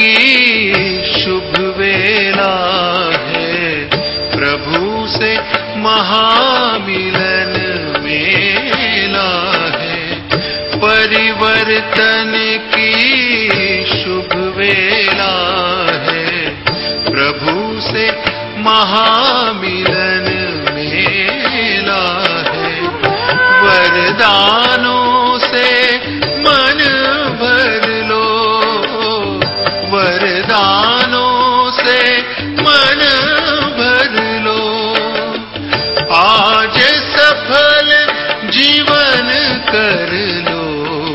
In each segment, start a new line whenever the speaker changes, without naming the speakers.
की शुभ वेला है, प्रभु से महामिलन मेला है। परिवर्तन की शुभ वेला है, प्रभु से महामिलन मेला है। वरदानों से मन भर लो, वरदानों से मन भर लो। आज सफल जीवन कर लो,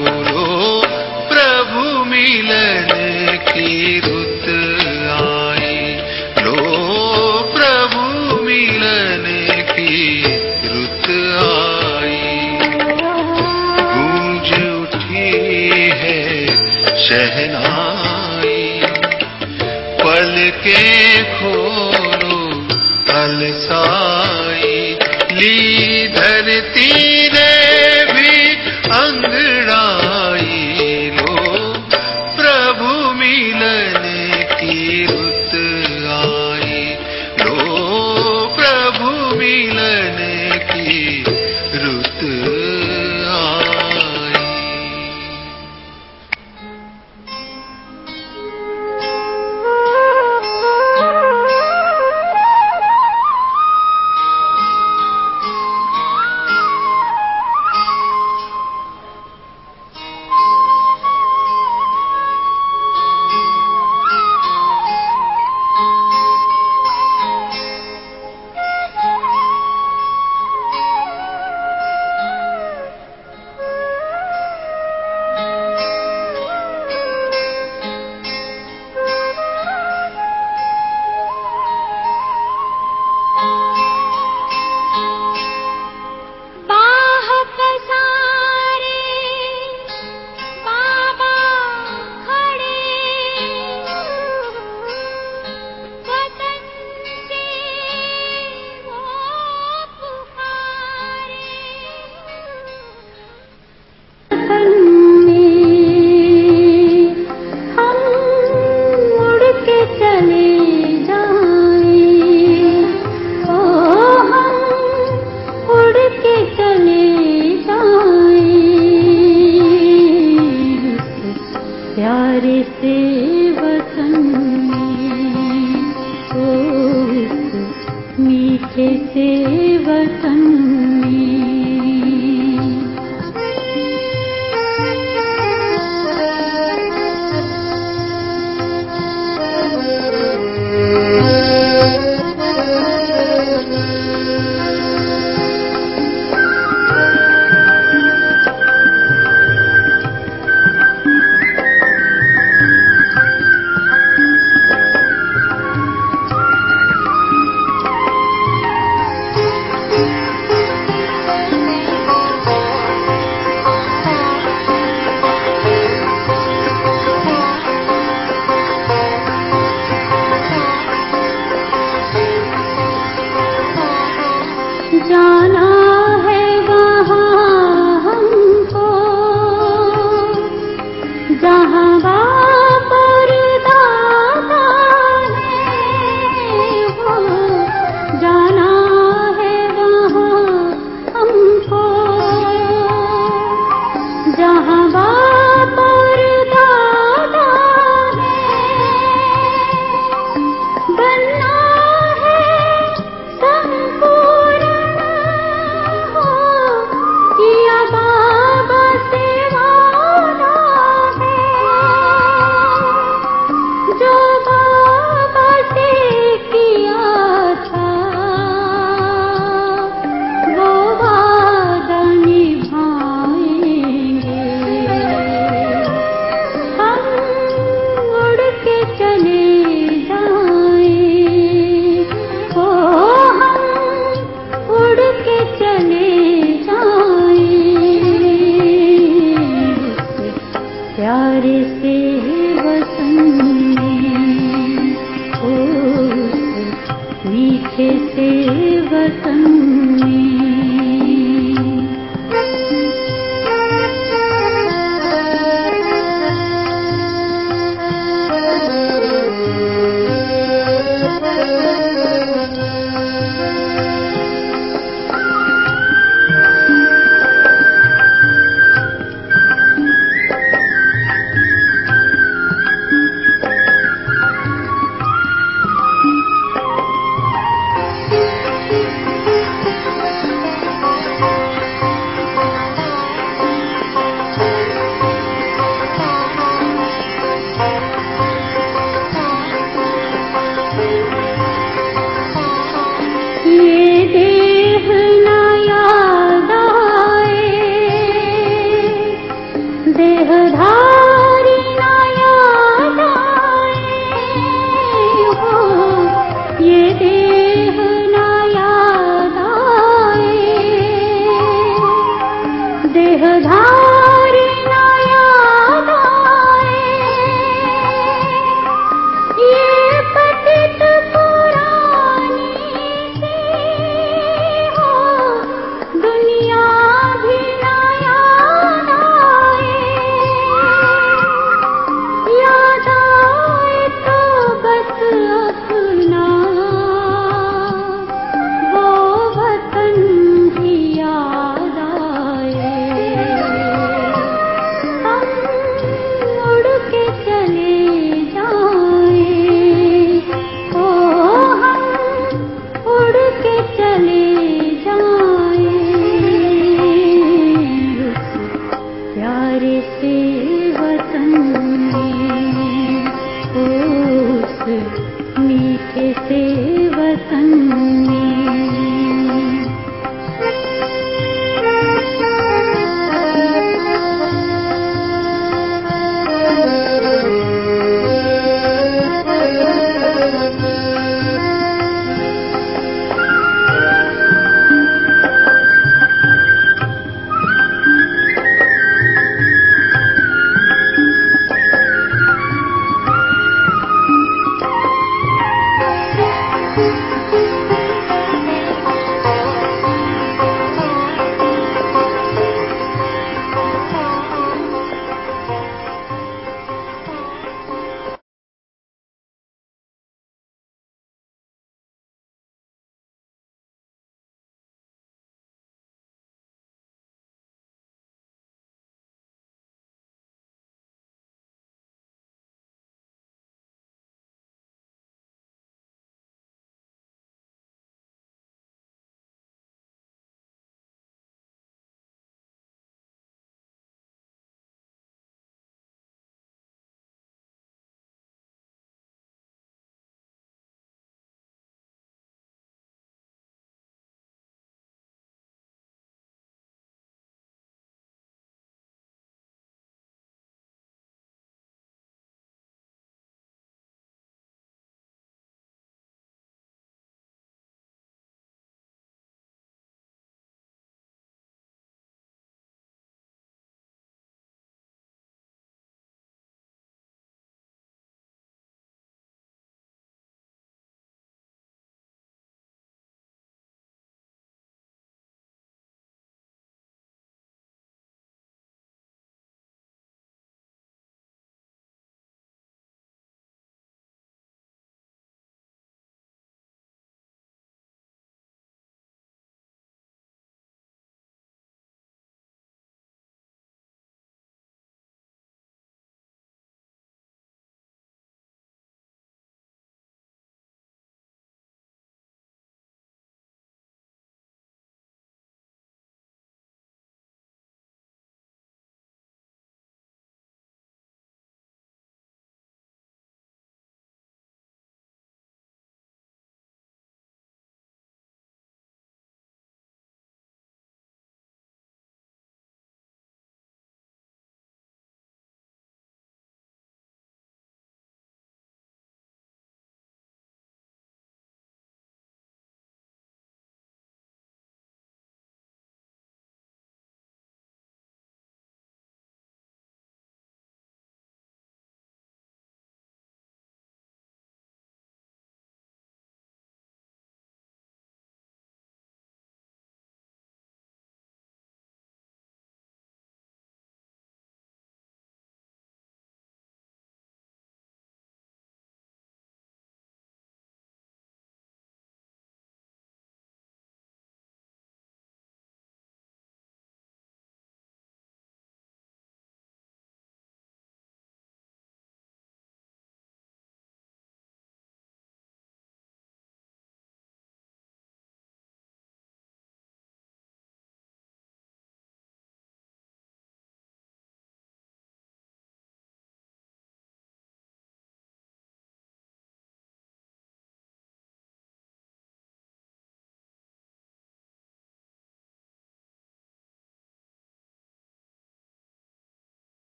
प्रभु मिलन की रुत आई, लो प्रभु मिलन की रुत आई। गूंज उठी है शहनाई, पलकें खोलो अलसाई। ली धरती ने भी अंगड़ाई, लो प्रभु मिलन की रुत आई, लो प्रभु मिलन की रुत आई।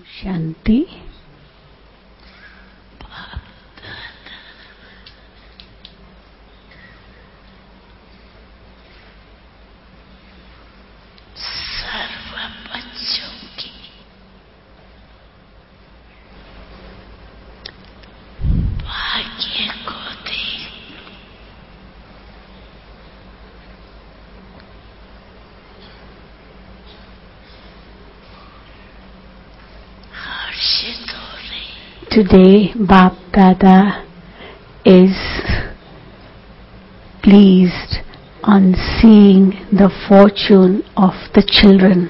Shanti. Today, Bap Dada is pleased on seeing the fortune of the children.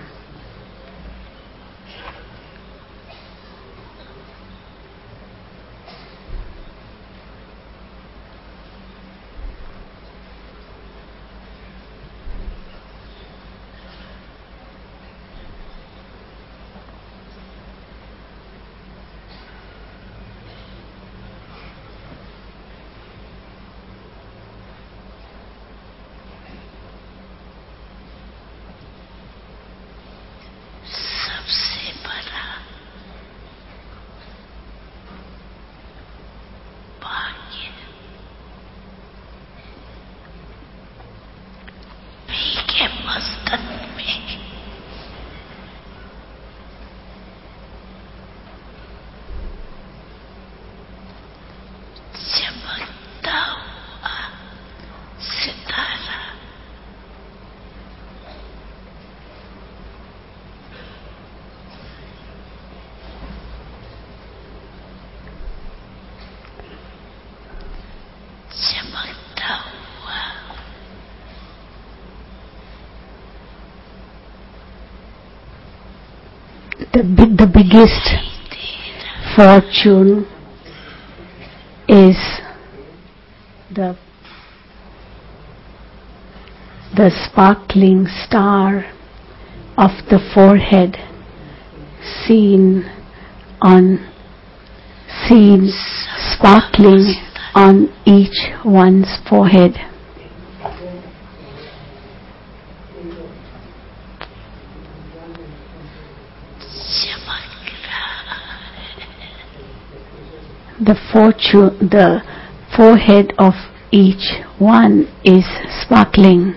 The biggest fortune is the sparkling star of the forehead seen sparkling on each one's forehead. The forehead of each one is sparkling.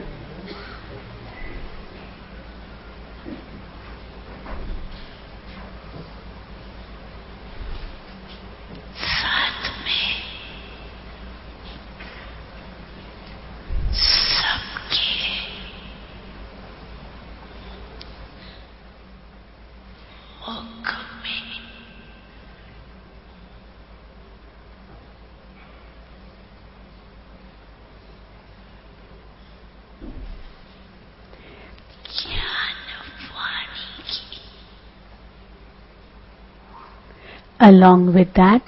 Along with that,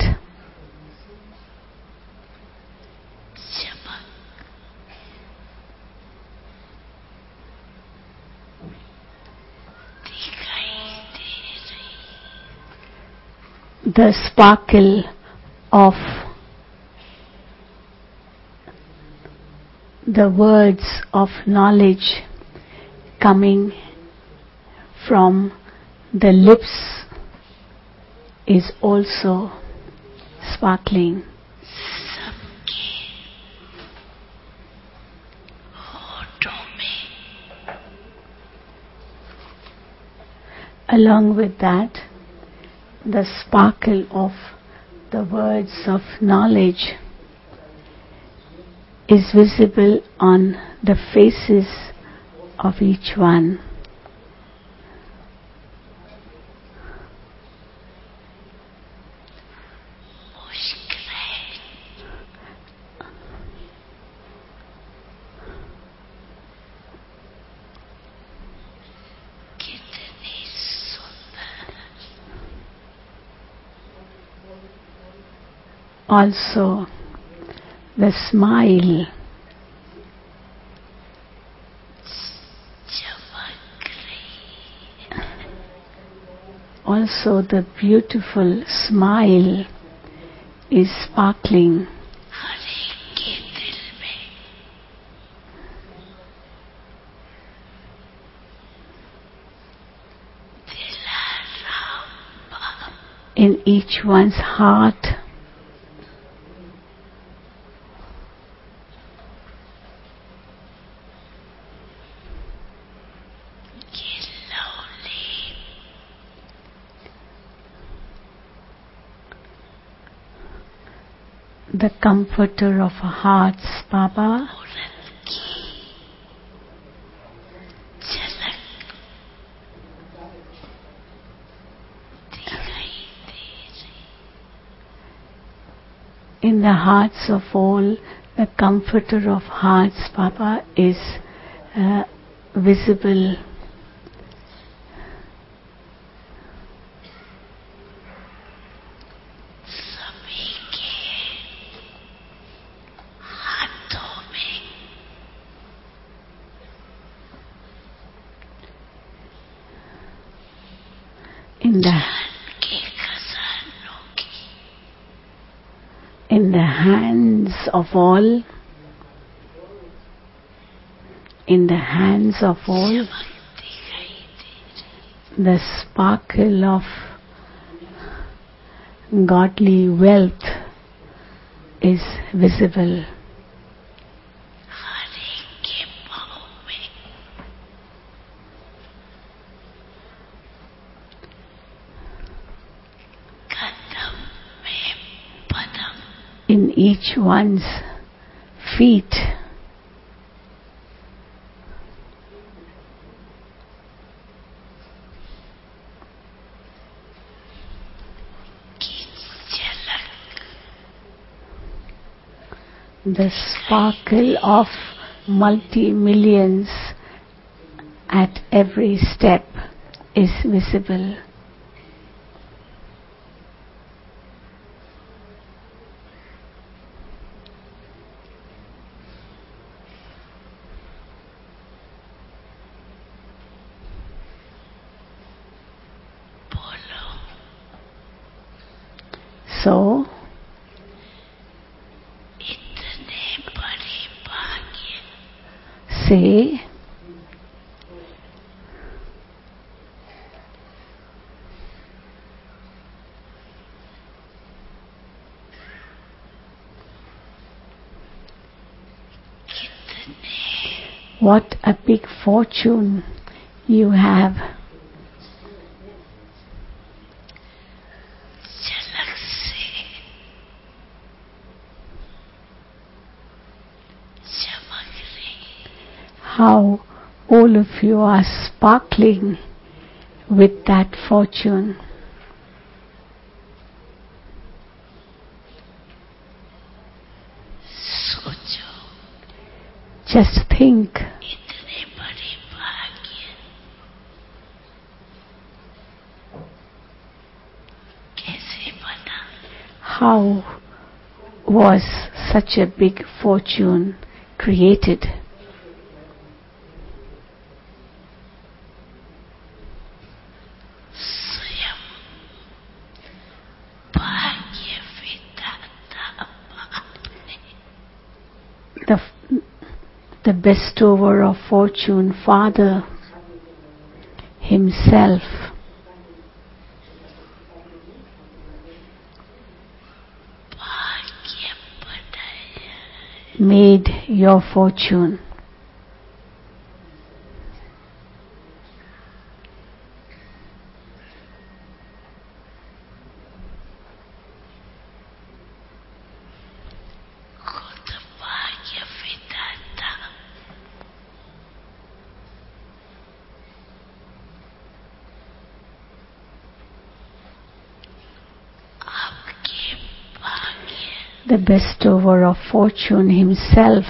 the sparkle of the words of knowledge coming from the lips is also sparkling. Along with that, the sparkle of the words of knowledge is visible on the faces of each one. Also, the smile, also the beautiful smile is sparkling. in each one's heart. The comforter of our hearts, Baba, in the hearts of all, the comforter of hearts, Baba, is visible. In the hands of all, the sparkle of godly wealth is visible. In each one's feet, the sparkle of multi-millions at every step is visible. So, say, what a big fortune you have. How all of you are sparkling with that fortune. Just think, how was such a big fortune created? The bestower of fortune, Father Himself, made your fortune. The bestower of fortune Himself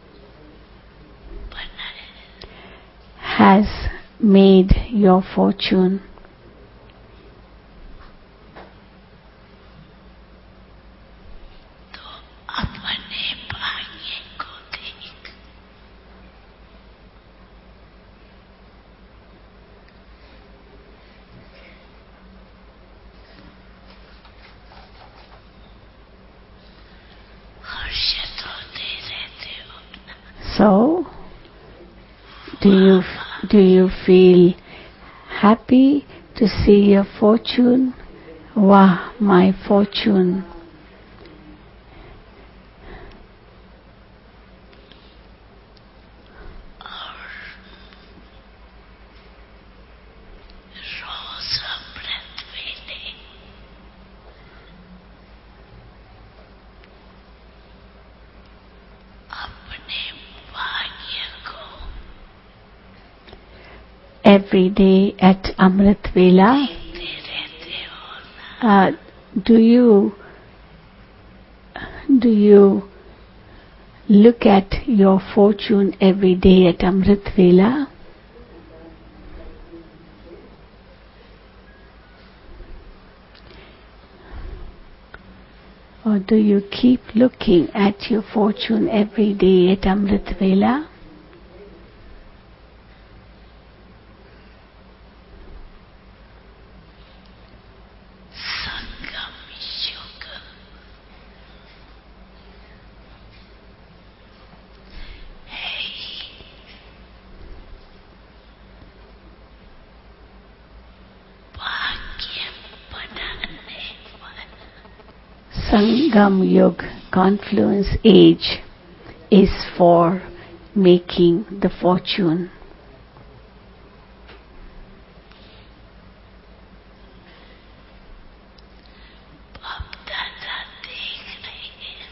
has made your fortune. So, do you feel happy to see your fortune Wah, my fortune.
रोज अमृत वेले अपने भाग्य को
Every day at Amrit Vela,
देखते रहते हो ना,
do you look at your fortune every day at Amrit Vela? Or do you keep looking at your fortune every day at Amrit Vela?
संगम युग है ही भाग्य बनाने वाला।
Sangam Yug, confluence age, is for making the fortune.
बाप दादा देख रहे हैं,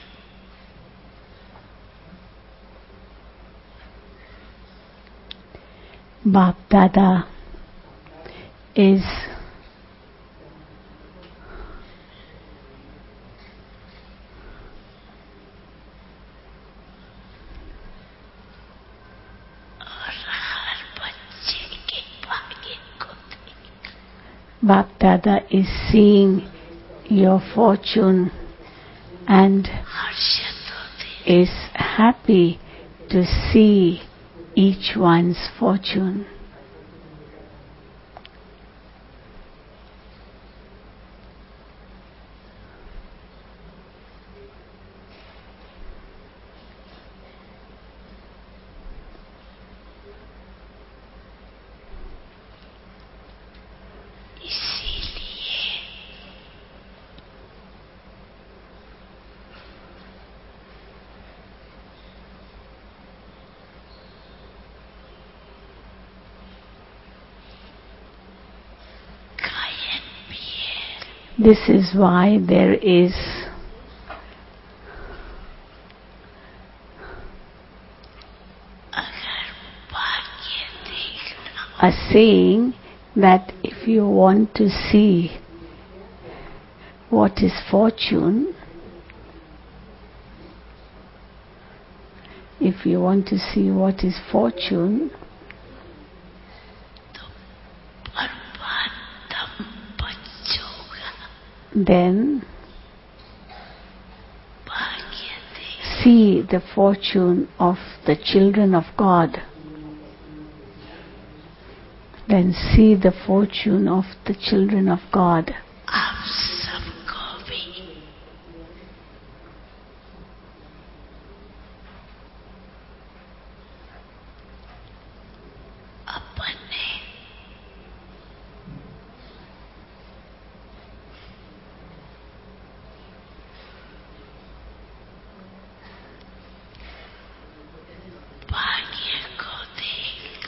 Bap Dada is
और हर बच्चे के भाग्य को देख
Bap Dada is seeing your fortune and
हर्षित होते
is happy to see each one's fortune.
इसीलिए गायन भी है,
This is why there is
अगर भाग्य देखना
a saying that if you want to see what is fortune, if you want to see what is fortune,
परमात्म बच्चों का
then
भाग्य देख
see the fortune of the children of God. Then see the fortune of the children of God.
आप सबको भी अपने भाग्य को देख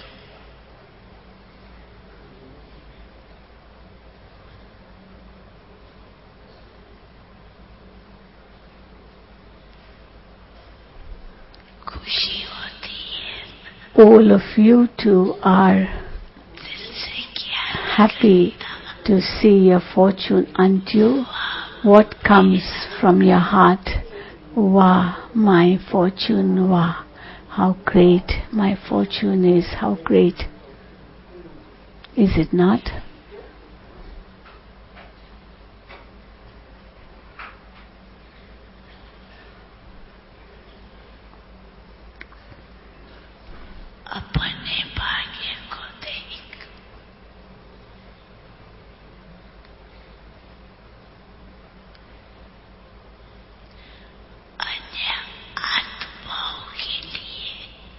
खुशी होती है,
All of you too are
दिल से क्या
happy to see your fortune unto what comes from your heart. Wah, my fortune, wah. How great my fortune is, how great. Is it not?
अपने भाग्य को देख अन्य आत्माओं के लिए,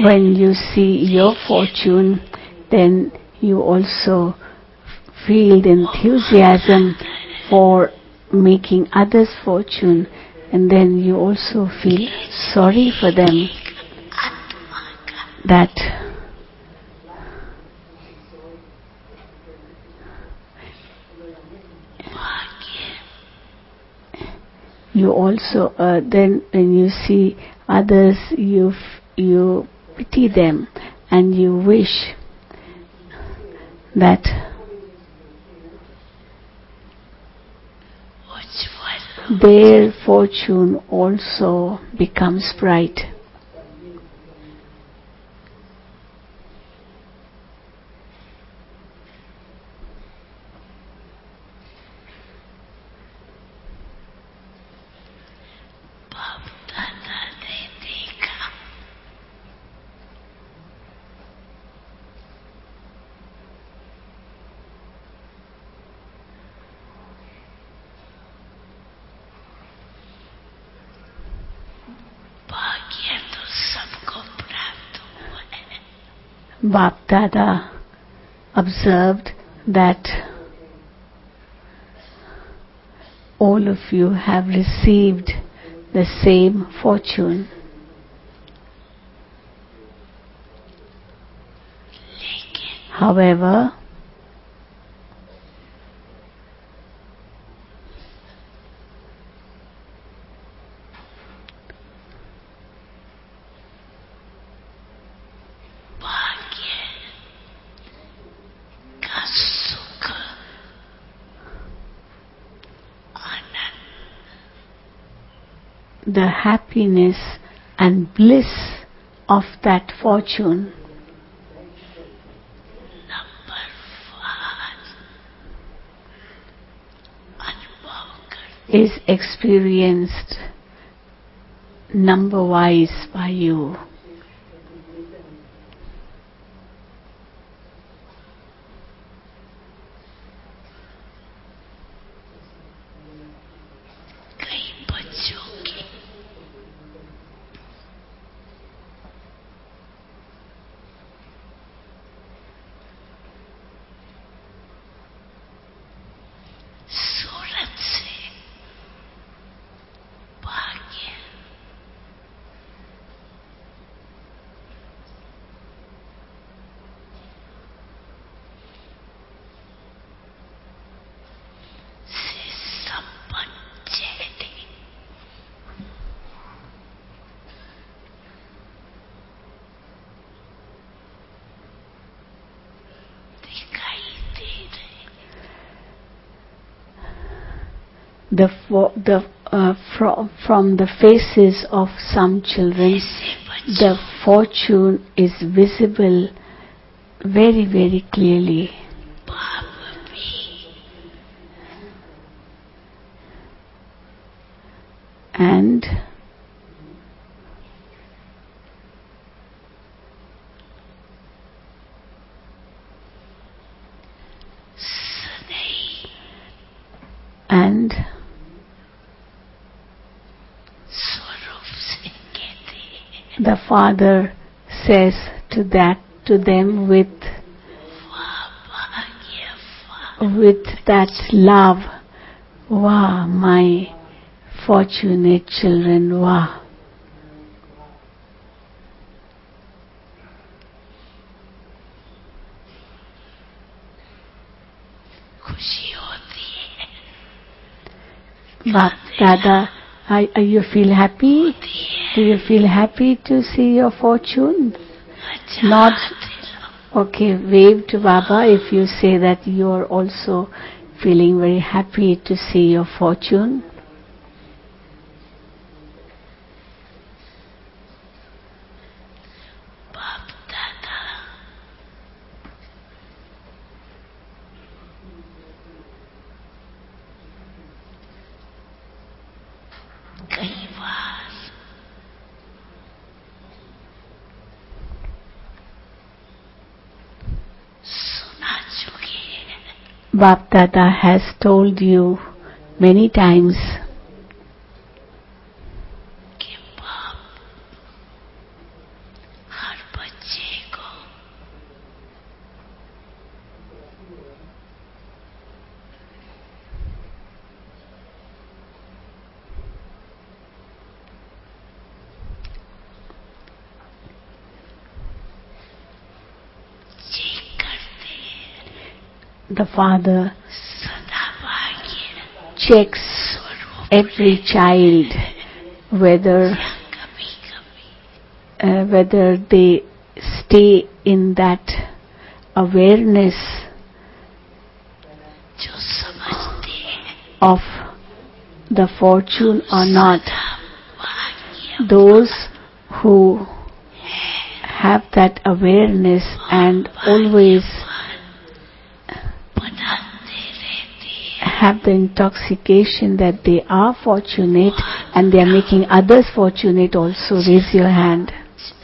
When you see your fortune, then you also feel the enthusiasm for making others' fortune, and then you also feel sorry for them that you also then when you see others, you pity them and you wish that their fortune also becomes bright. Bap Dada observed that all of you have received the same fortune. However, the happiness and bliss of that fortune is experienced number-wise by you. From the faces of some children, the fortune is visible very, very clearly. And the Father says to them with that love, "Wow, my fortunate children, wow." Bap Dada, you feel happy? Do you feel happy to see your fortune? Not okay. Wave to Baba if you say that you are also feeling very happy to see your fortune. Bap Dada has told you many times the Father
सदा भाग्य
checks every child whether
कभी कभी
whether they stay in that awareness
जो समझते हैं
of the fortune or not.
भाग्य
Those who have that awareness and always
बनाते रहते हैं
have the intoxication that they are fortunate and they are making others fortunate also, raise your hand.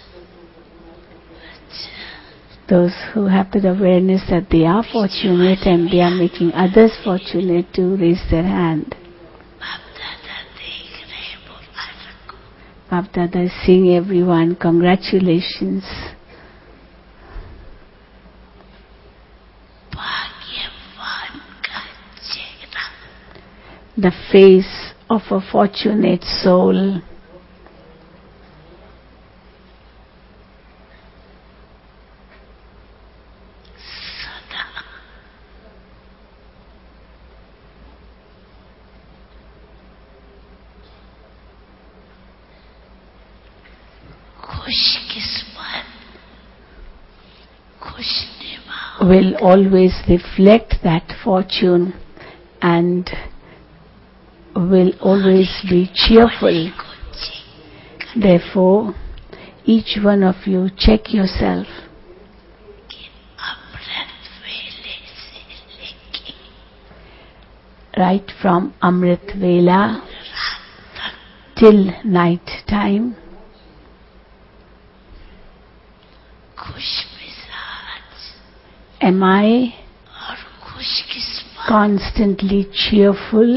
Those who have that awareness that they are fortunate and they are making others fortunate to raise their hand.
बाप दादा देख रहे बोला सबको
Bap Dada is seeing everyone. Congratulations.
भाग्यवान का चेहरा
The face of a fortunate soul.
सदा खुशकिस्मत खुशनुमा
Will always reflect that fortune and will always be cheerful.
को check
Therefore, each one of you check yourself.
कि अमृत वेले से लेके
Right from Amrit Vela
रात तक
till night time.
खुश मिजाज
Am I
और खुशकिस्मत
constantly cheerful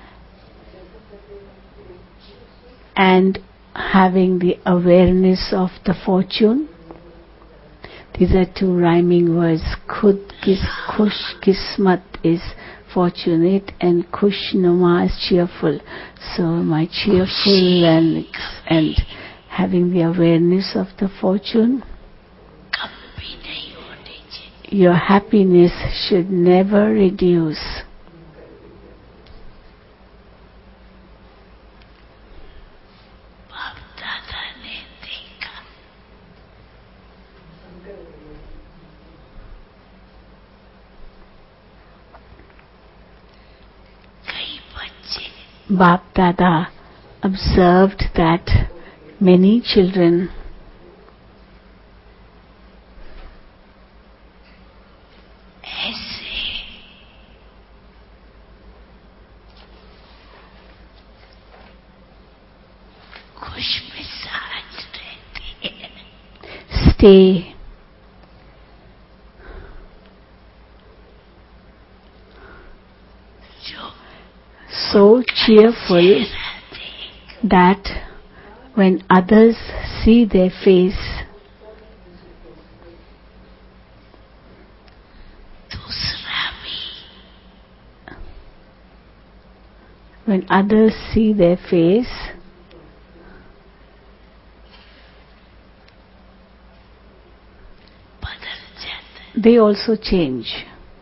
and having the awareness of the fortune? These are two rhyming words. Khush kismat is fortunate and Khushnuma is cheerful. So my cheerful and having the awareness of the fortune,
कभी नहीं होनी चाहिए
your happiness should never reduce.
बाप दादा ने देखा कई बच्चे
Bap Dada observed that many children
ऐसे खुश मिजाज रहते हैं
stay
जो
so cheerful
रहते हैं
that when others see their face,
दूसरा भी
when others see their face,
बदल जाता है
they also change.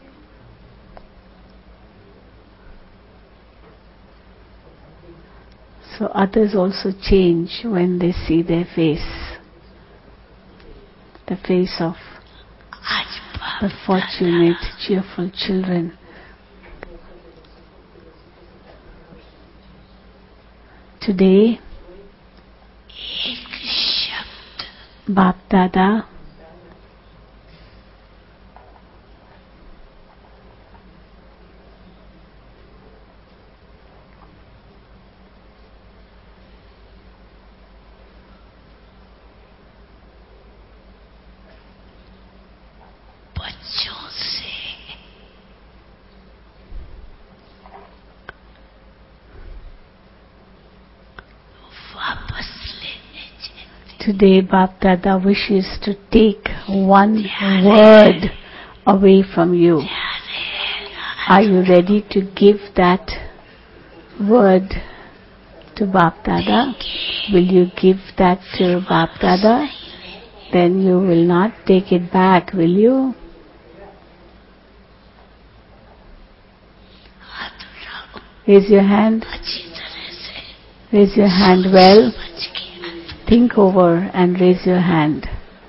So others also change when they see their face, the face of
आज बाप
the fortunate, cheerful children. Today,
एक शब्द
Bap Dada
बच्चों से वापस लेने चाहते
Today, Bap Dada wishes to take one word away from you. Are you ready to give that word to Bap Dada? Will you give that to Bap Dada? Then you will not take it back, will you? Raise your hand.
अच्छी तरह से
Raise your hand well.
समझ के
Think over and raise your hand.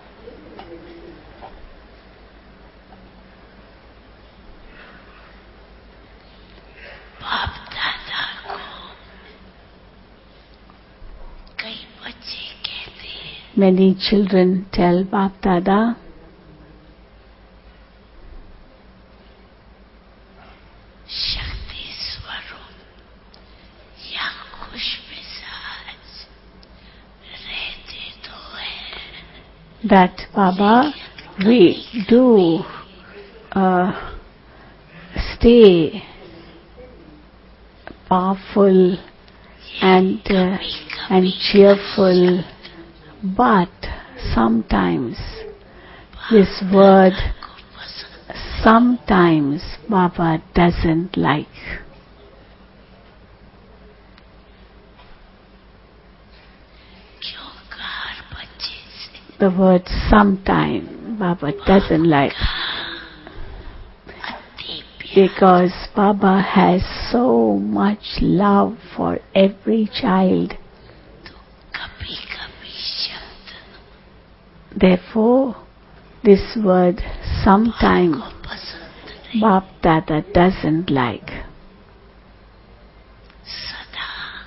बाप दादा को कई बच्चे कहते हैं
Many children tell Bap Dada,
शक्ति स्वरूप या खुश मिजाज रहते तो है
that Baba, we do stay powerful and cheerful, but sometimes this word
को पसंद
sometimes Baba doesn't like.
क्यों हर बच्चे से
The word sometime Baba doesn't like
अति प्यार
because Baba has so much love for every child.
तो कभी कभी शब्द
Therefore, this word sometime
को पसंद नहीं
Bap Dada doesn't like.
सदा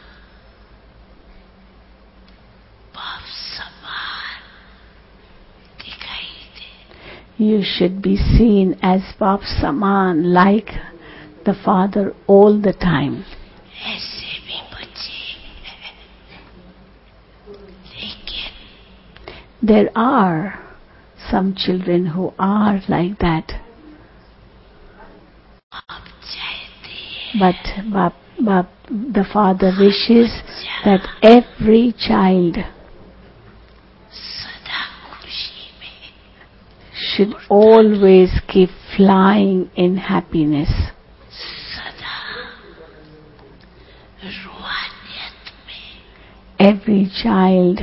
बाप समान दिखाई दे
You should be seen as Bap Saman, like the Father all the time.
ऐसे भी बच्चे हैं लेकिन
There are some children who are like that,
आप चाहते हैं
but the Father wishes that every child
सदा खुशी में
should always keep flying in happiness.
सदा रूहानियत में
Every child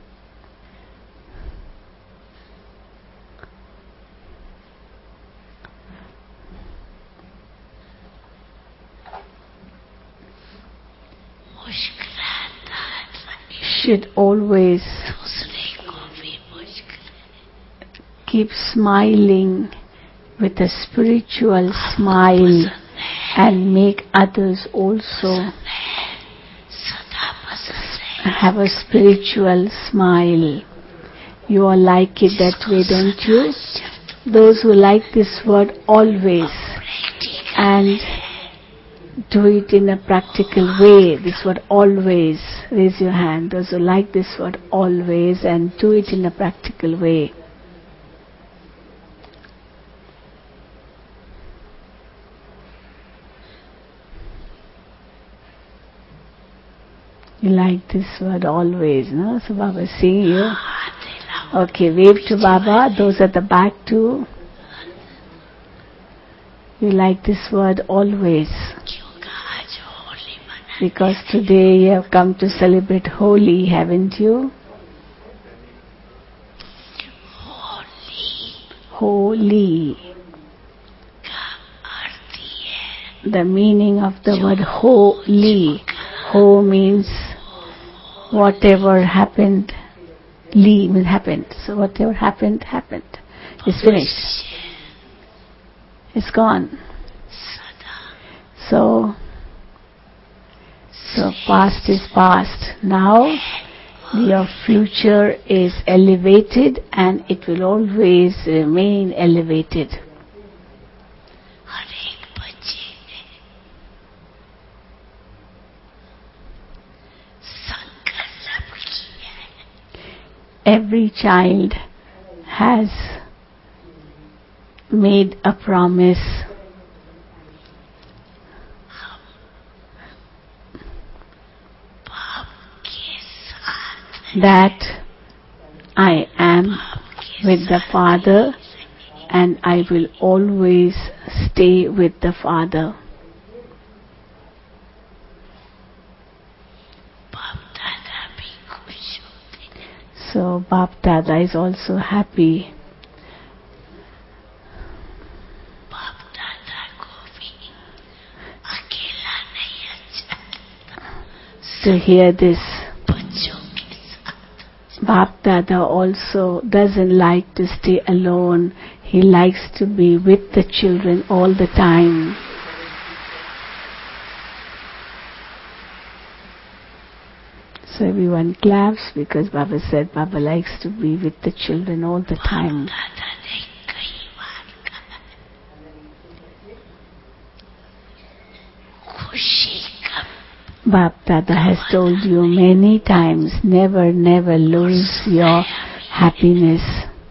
मुस्कुराता रहे
should always
दूसरे को भी मुस्कुराए
keep smiling with a spiritual smile and make others also
सदा पसंद है
have a spiritual smile. You all like it that way, don't you? Those who like this word always and do it in a practical way, this word always, raise your hand. Those who like this word always and do it in a practical way. You like this word always, no? So Baba is seeing you. Okay, wave to Baba. Those at the back too. You like this word always
क्योंकि आज होली मना
because today you have come to celebrate Holi, haven't you?
Holi
Holi.
का अर्थ ही है
The meaning of the word holy. Ho means whatever happened. Li means happened. So whatever happened, happened. It's finished. It's gone.
सदा
So past is past. Now your future is elevated and it will always remain elevated.
हर एक बच्चे ने संकल्प किया है
Every child has made a promise
बाप के साथ
that I am with the Father and I will always stay with the Father.
बाप दादा भी खुश होते हैं
So Bap Dada is also happy.
बाप दादा को भी अकेला नहीं
to hear this.
बच्चों के साथ
Bap Dada also doesn't like to stay alone. He likes to be with the children all the time. So everyone claps because Baba said Baba likes to be with the children all the time.
दादा ने कई बार कहा खुशी का
Bap Dada has told you many times, never, never lose your happiness.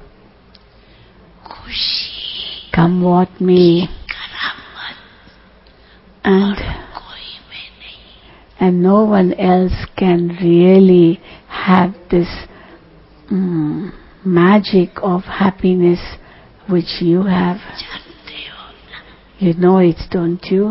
खुशी
Come what may.
करामत
And
कोई में नहीं
and no one else can really have this magic of happiness which you have.
जानते हो ना
You know it, don't you?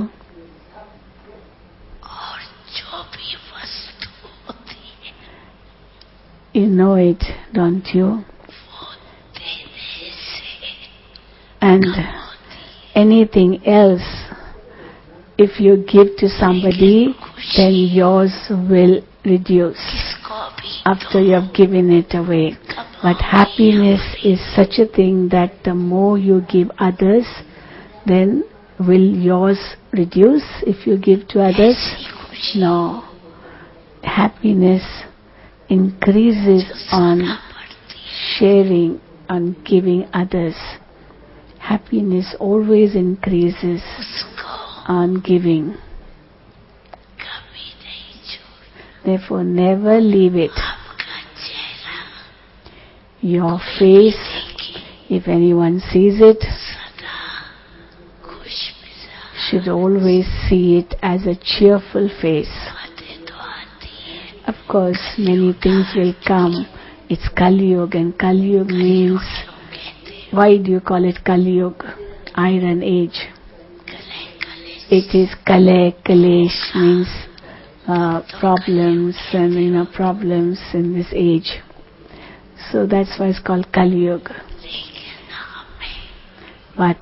और जो भी वस्तु होती है
You know it, don't you?
वो देने से
And
होती है
anything else, if you give to somebody, then yours will reduce
किसको भी
after you have given it away. But happiness is such a thing that the more you give others, then will yours reduce if you give to others?
खुशी
No. Happiness increases on
पड़ती
sharing, on giving others. Happiness always increases
उसको
on giving.
कभी नहीं छोड़
Therefore, never leave it.
आपका चेहरा
Your face, if anyone sees it,
सदा खुश मिजाज
should always see it as a cheerful face.
बातें तो आती है
Of course, many things will come. It's Kali Yuga, and Kali Yuga means,
क्यों कहते हैं
why do you call it Kali Yuga? Iron Age.
गले गले
It is Kale, Kalesh means problems and problems in this age. So that's why it's called Kali Yuga.
लेकिन हमें
But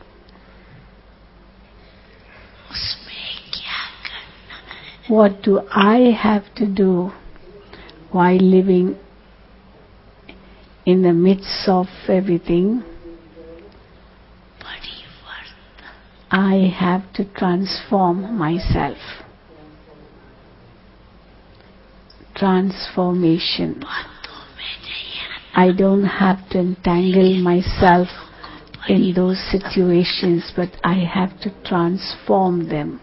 उसमें क्या करना है
what do I have to do while living in the midst of everything?
परिवर्तन
I have to transform myself. Transformation.
बातों में नहीं आना
I don't have to entangle myself in those situations, but I have to transform them.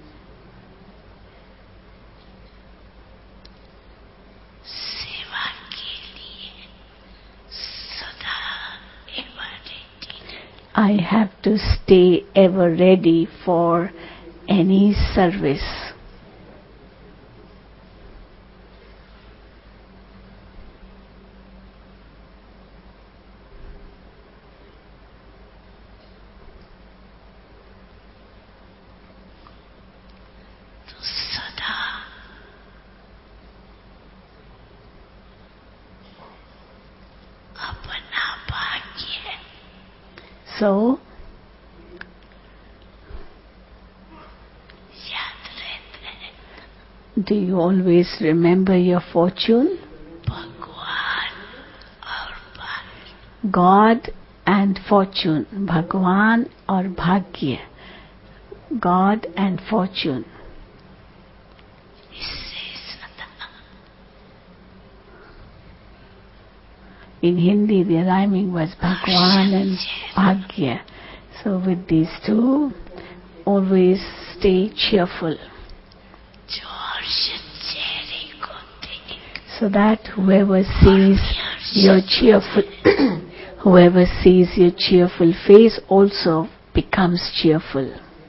सेवा के लिए सदा एवं ready
I have to stay ever ready for any service.
तो सदा अपना भाग्य
So,
याद रहते हैं
do you always remember your fortune?
भगवान और भाग्य
God and fortune. Bhagwan or Bhagya. God and fortune.
इससे सदा
In Hindi, the rhyming was Bhagwan and Bhagya. So with these two, always stay cheerful,
जो हर्षित चेहरे को देख
so that whoever sees your cheerful, whoever sees your cheerful face also becomes cheerful.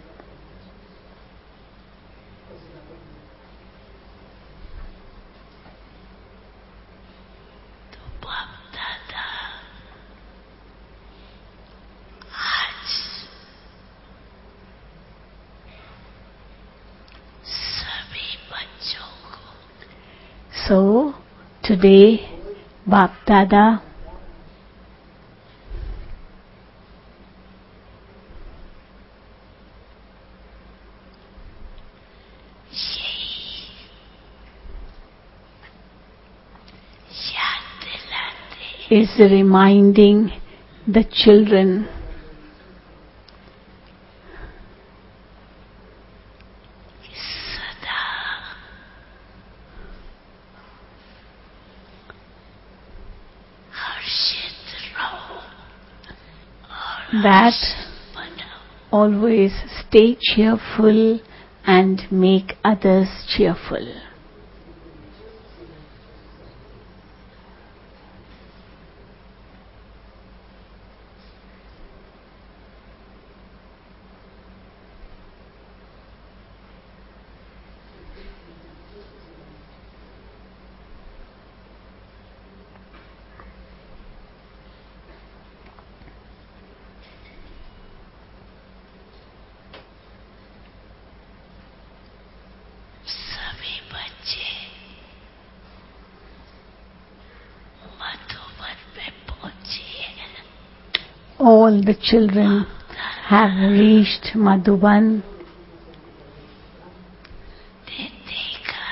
तो बाप दादा आज सभी बच्चों को
So today, Bap Dada
यही
is reminding the children
सदा हर्षित रहो और
that
बनो.
always stay cheerful and make others cheerful.
सभी बच्चे मधुबन में पहुंचे हैं.
All the children have reached Madhuban.
ने देखा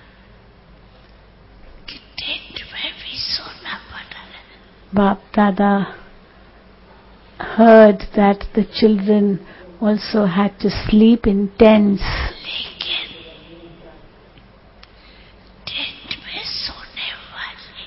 कि टेंट में भी सोना पड़ा है.
Bap Dada heard that the children also had to sleep in tents,
लेकिन टेंट में सोने वाले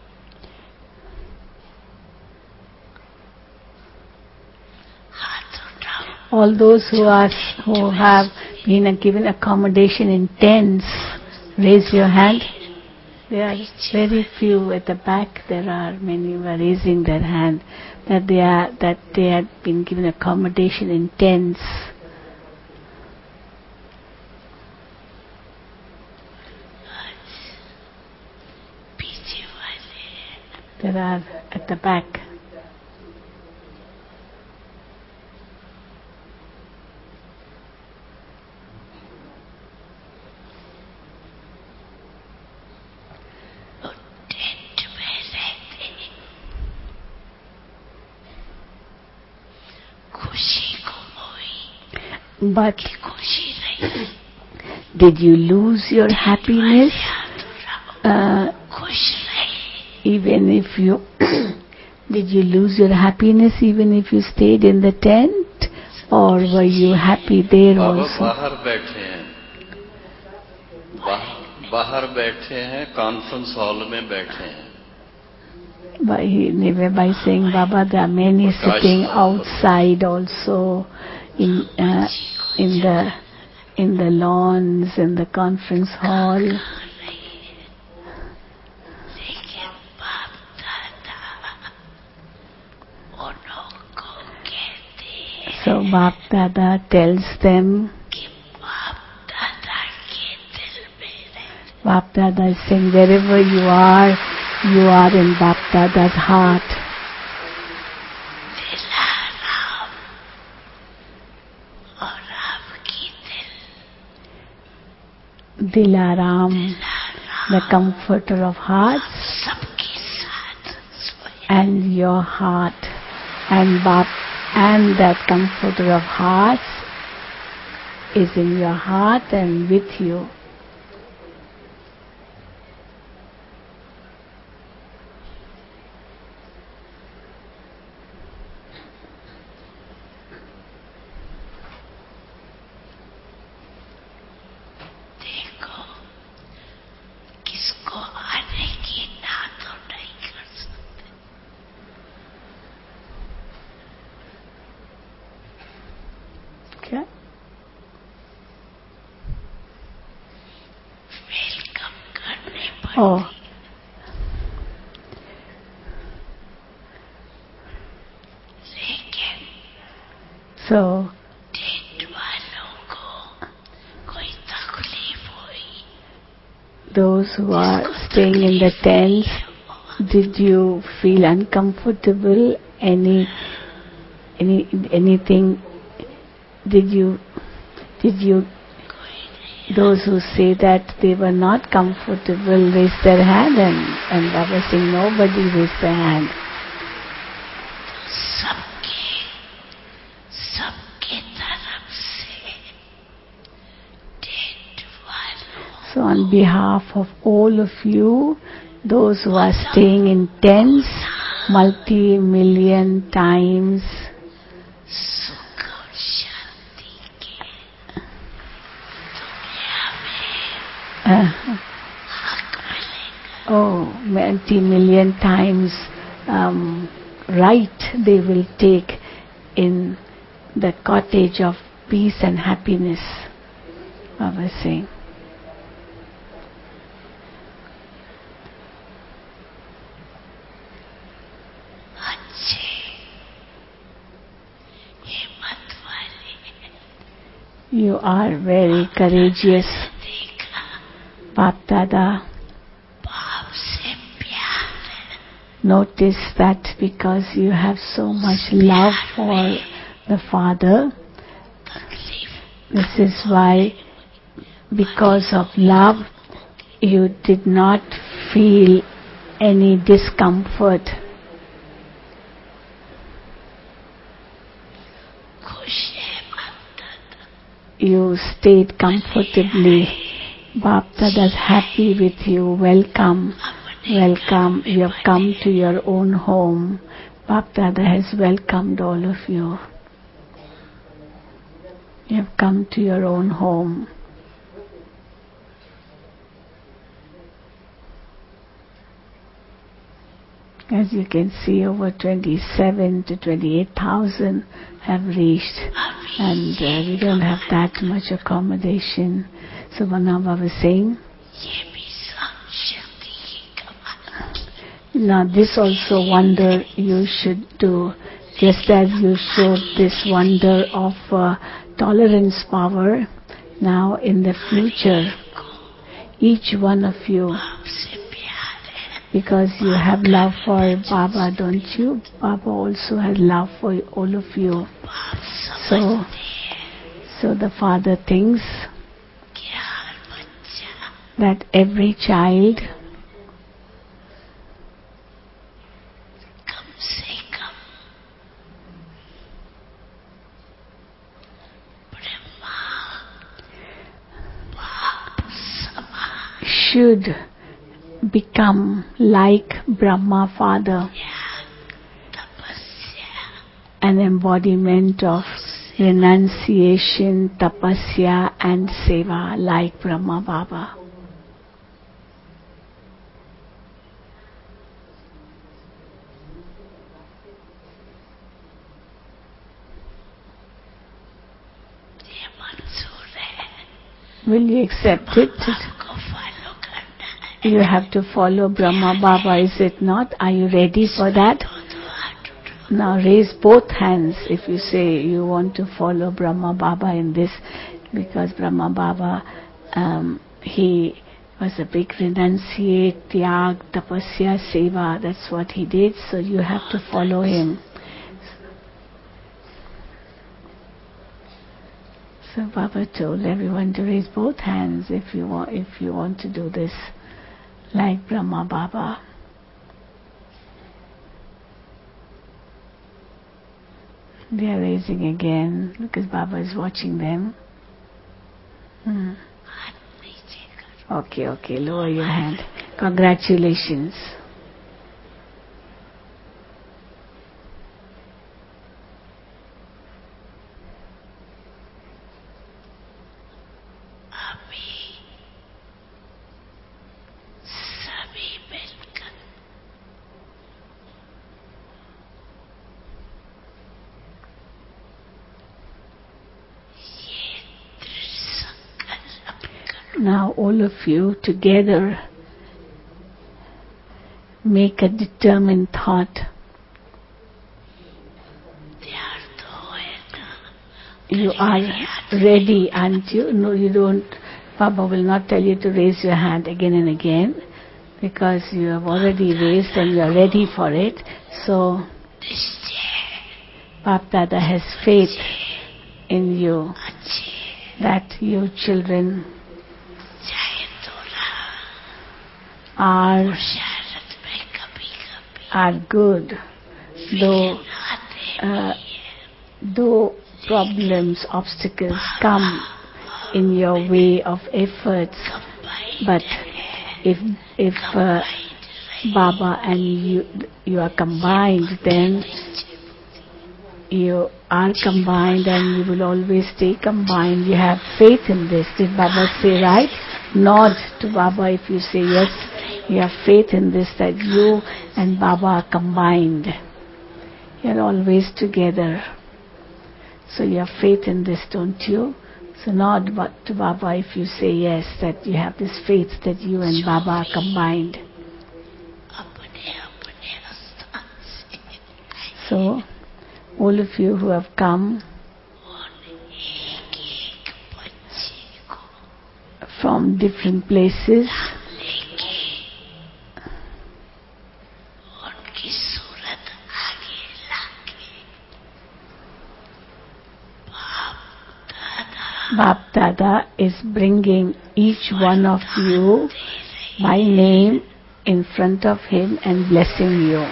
हाथ उठाओ.
all those who have been given accommodation in tents, raise your hand. There are very few at the back. There are many who are raising their hand that they had been given accommodation in tents.
पीछे वाले
There are at the back.
Tent में रहते खुशी को मोई
But
की खुशी नहीं.
did you lose your happiness
हाथ उठाओ. खुश रहे.
even if you did you lose your happiness even if you stayed in the tent, or were you happy there
Baba
also?
बाहर बैठे हैं, बाहर बैठे हैं, कॉन्फ्रेंस हॉल में बैठे हैं.
By saying Baba, there are many sitting outside also in the lawns, in the conference hall.
लेकिन बाप दादा उनको कहते हैं
So Bap Dada tells them,
कि बाप दादा के दिल में रहते.
Bap Dada is saying, wherever you are in Bap Dada's heart.
Dilaram और आपकी
Dilaram, the comforter of hearts,
सबके साथ सोया.
and your heart, and Bap, and that comforter of hearts is in your heart and with you.
देखो किसको आने की ना तो नहीं कर सकते.
Okay?
वेलकम करने
Oh,
पड़ती. लेकिन
so
टेंट वालों को कोई तकलीफ हुई.
those who are staying in the tents, did you feel uncomfortable? Anything? Did you? Those who say that they were not comfortable raise their hand, and Baba saying nobody raised their hand.
सबके तरफ से tent वालों
So on behalf of all of you, those who are staying in tents, multi-million times.
सुख और शांति के हक मिलेगा।
Multi-million times right they will take in the cottage of peace and happiness. Baba is saying. You are very courageous, Bap Dada. Notice that because you have so much love for the Father, this is why, because of love, you did not feel any discomfort. You stayed comfortably. Bap Dada is happy with you. Welcome. Welcome. You have come to your own home. Bap Dada has welcomed all of you. You have come to your own home. As you can see, over 27 to 28,000 have reached, and we don't have that much accommodation. So Baba was saying, now this also wonder you should do, just as you showed this wonder of tolerance power. Now in the future, each one of you, because you have love for Baba, don't you? Baba also has love for all of you. So the Father thinks that every child should become like Brahma Father, an embodiment of renunciation, tapasya and seva like Brahma Baba. Will you accept it? You have to follow Brahma Baba, is it not? Are you ready for that? Now raise both hands if you say you want to follow Brahma Baba in this, because Brahma Baba, he was a big renunciate, tyag, tapasya, seva, that's what he did, so you have to follow him. So Baba told everyone to raise both hands if you want to do this like Brahma Baba. They are raising again because Baba is watching them. Okay, lower your hand. Congratulations. Now all of you together make a determined thought. You are ready, aren't you? No, you don't. Baba will not tell you to raise your hand again and again, because you have already raised and you are ready for it. So Bap Dada has faith in you that you children are good, though problems, obstacles come in your way of efforts, but if Baba and you are combined, then you are combined and you will always stay combined. You have faith in this. Did Baba say right? Nod to Baba if you say yes. You have faith in this, that you and Baba are combined. You are always together. So you have faith in this, don't you? So nod to Baba if you say yes, that you have this faith that you and Baba are combined. So, all of you who have come from different places, Bap Dada is bringing each one of you by name in front of him and blessing you.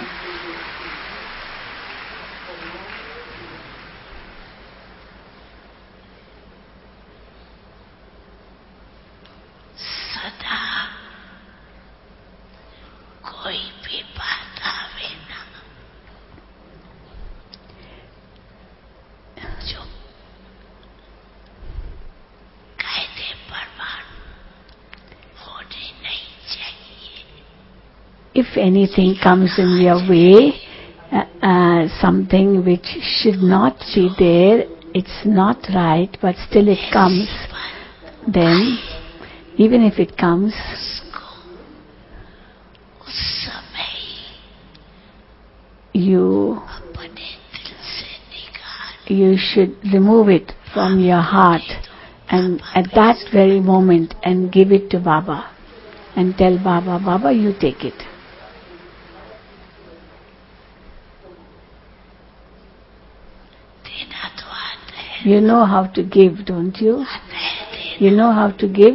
If anything comes in your way, something which should not be there, it's not right, but still it comes, then even if it comes, you should remove it from your heart and at that very moment and give it to Baba and tell Baba, Baba, you take it. You know how to give, don't you? You know how to give?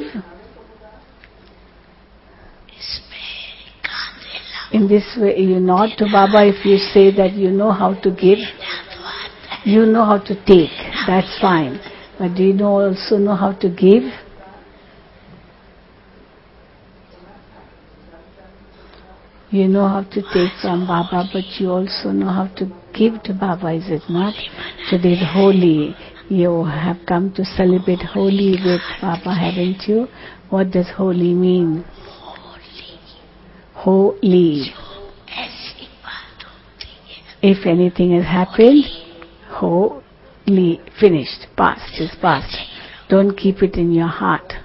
In this way, you nod to Baba if you say that you know how to give. You know how to take, that's fine. But do you also know how to give? You know how to take from Baba, but you also know how to give to Baba, is it not? Today is Holi. You have come to celebrate Holi with Baba, haven't you? What does Holi mean? Holy. If anything has happened, holy, finished, past is past. Don't keep it in your heart.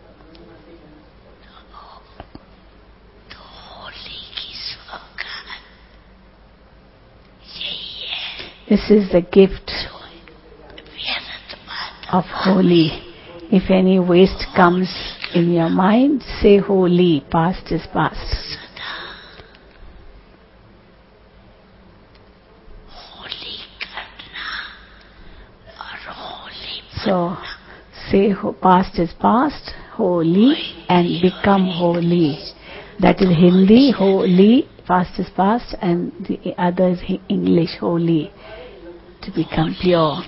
This is the gift of holy. If any waste comes in your mind, say holy, past is past. So, say past is past, holy, and become holy. That is Hindi, holy, past is past, and the other is English, holy, to become pure.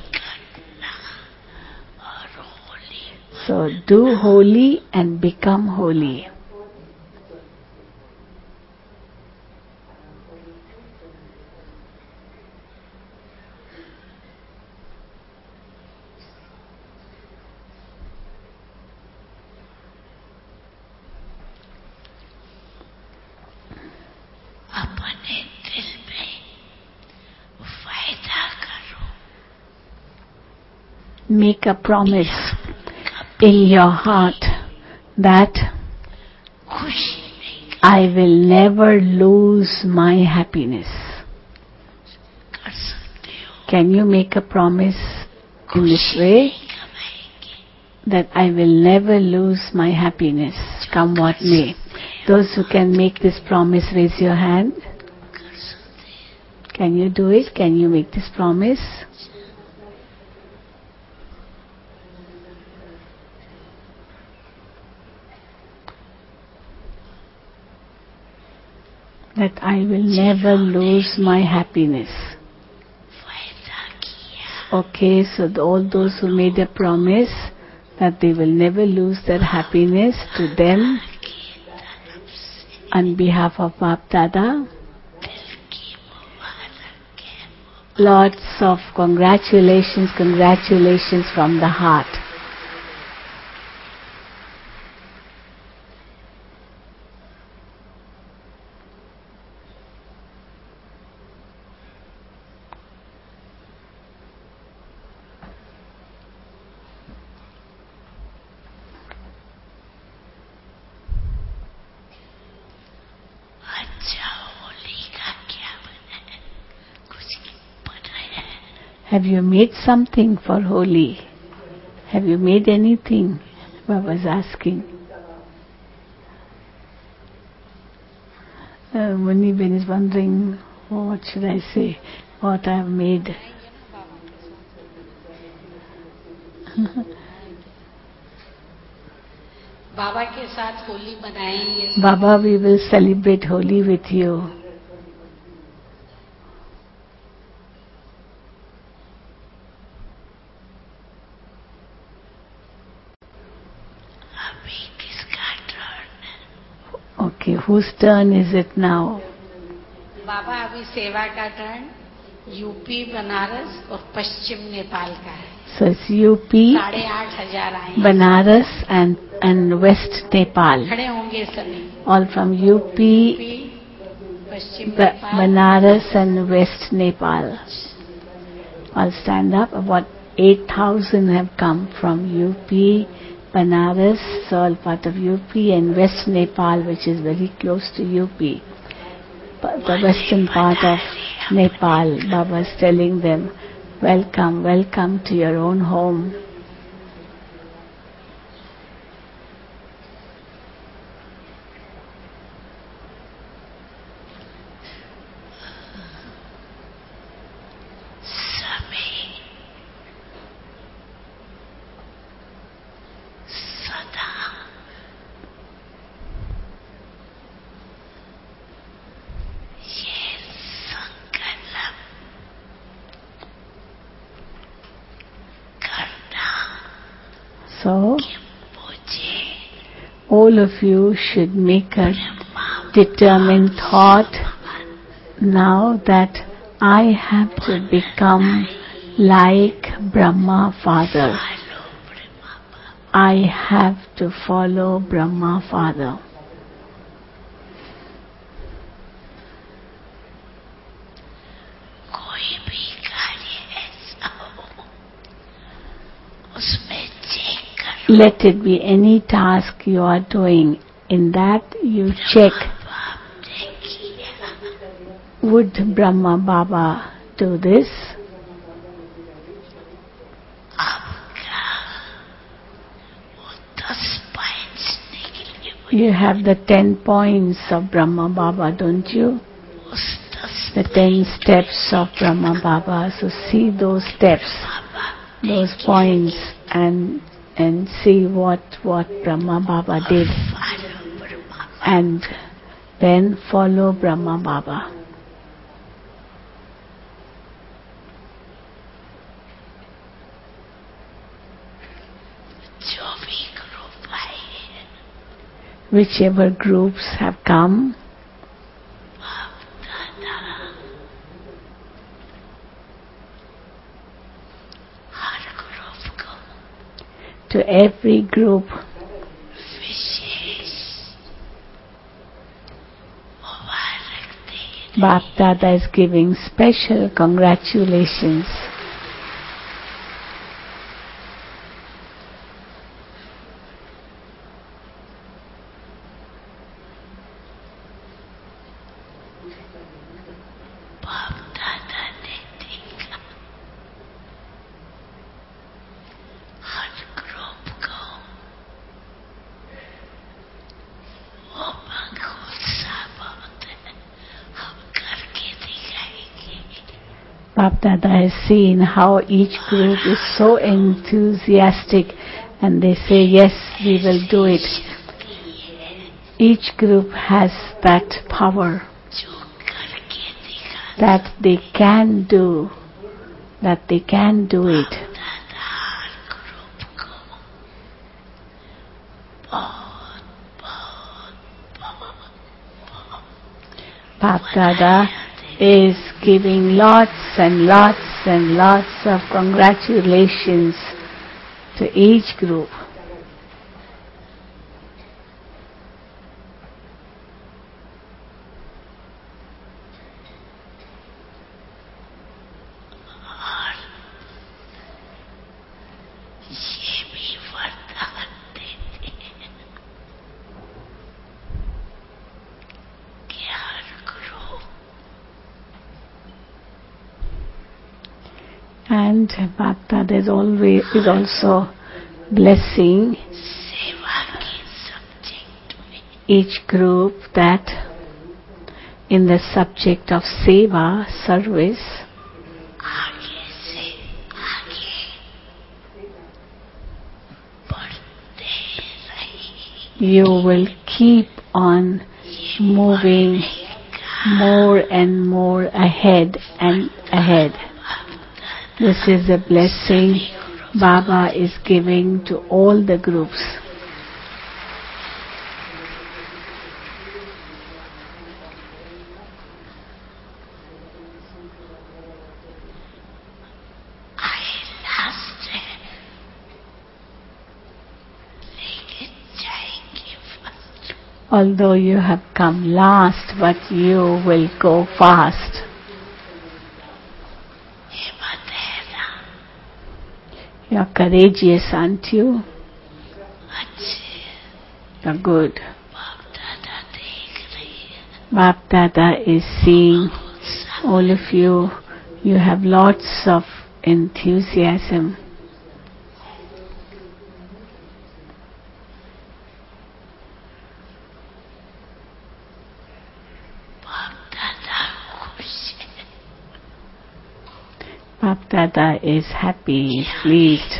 So, do holy and become holy. Make a promise in your heart that I will never lose my happiness. Can you make a promise in this way? That I will never lose my happiness, come what may. Those who can make this promise, raise your hand. Can you do it? Can you make this promise? That I will never lose my happiness. Okay, so all those who made a promise that they will never lose their happiness, to them on behalf of Bap Dada,
दिल की मुबारक है.
lots of congratulations from the heart.
अच्छा होली का क्या बना है? कुछ बना है?
Have you made something for Holi? Have you made anything? Baba's asking. Muni Ben is wondering, what should I say? What I have made.
बाबा के साथ होली मनाएंगे.
Baba, we will celebrate Holi with you.
अभी किसका turn है?
Okay, whose turn is it now?
बाबा अभी सेवा का turn UP, Banaras और पश्चिम नेपाल का है.
So it's UP,
8,500 आए हैं.
Banaras and West Nepal.
खड़े होंगे सभी.
All from UP,
Paschim Nepal.
Banaras and West Nepal. All stand up. About 8,000 have come from UP, Banaras, so all part of UP, and West Nepal, which is very close to UP. But the western part of Nepal, Baba is telling them, welcome, welcome to your own home.
सभी सदा ये संकल्प करना
So,
कि मुझे
all of you should make a determined thought now that I have to become like Brahma Father.
follow Brahma Baba.
I have to follow Brahma Father.
कोई भी कार्य ऐसा हो उसमें चेक करो.
Let it be any task you are doing. In that you check,
बाप ने किया.
would Brahma Baba do this?
आपका वो 10 पॉइंट्स निकले हुए.
You have the 10 points of Brahma Baba, don't you?
उस 10
The 10 steps of Brahma Baba. So see those steps,
Baba
those points, and see what Brahma Baba did,
follow Brahma.
and then follow Brahma Baba.
जो भी group आए हैं
Whichever groups have come,
Bap Dada हर group को
to every group,
विशेष मुबारक दे.
Bap Dada is giving special congratulations.
बाप दादा ने देखा हर ग्रुप को वो गुस्सा बहुत है. हम करके दिखाएंगे.
Bap Dada has seen how each group is so enthusiastic and they say, yes, we will do it. Each group has that power
जो करके दिखा.
that they can do it.
दादा हर ग्रुप को बहुत बहुत बहुत
Bap Dada is giving lots and lots and lots of congratulations to each group. And Bap Dada is also blessing each group that in the subject of seva, service, you will keep on moving more and more ahead and ahead. This is a blessing Baba is giving to all the groups. Although you have come last, but you will go fast. You are courageous, aren't you? You are good. Bap Dada is seeing all of you. You have lots of enthusiasm. Bap Dada is happy, is pleased.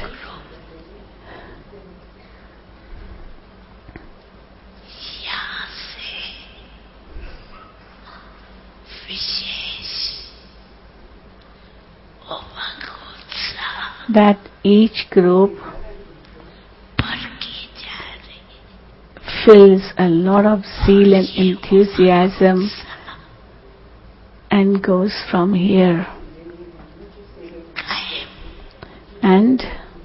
That each group feels a lot of zeal and enthusiasm and goes from here. And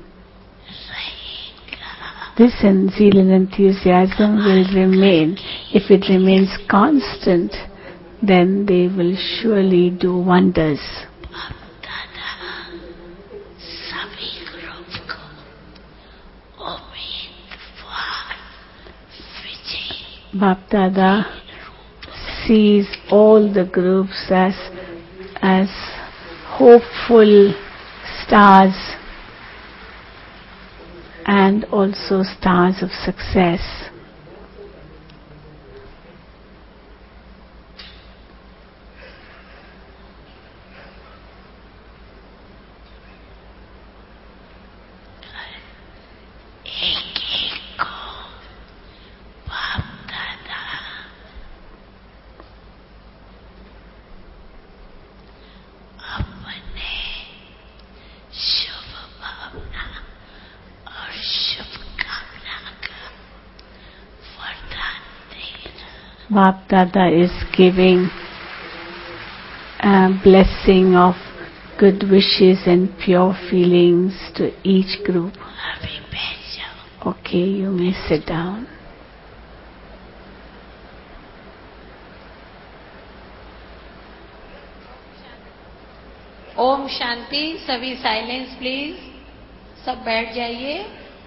this zeal and enthusiasm will remain. If it remains constant, then they will surely do wonders. Bap Dada sees all the groups as hopeful stars and also stars of success. Bap Dada is giving a blessing of good wishes and pure feelings to each group. Okay, you may sit down.
Om Shanti. सभी silence please. सब बैठ जाइए.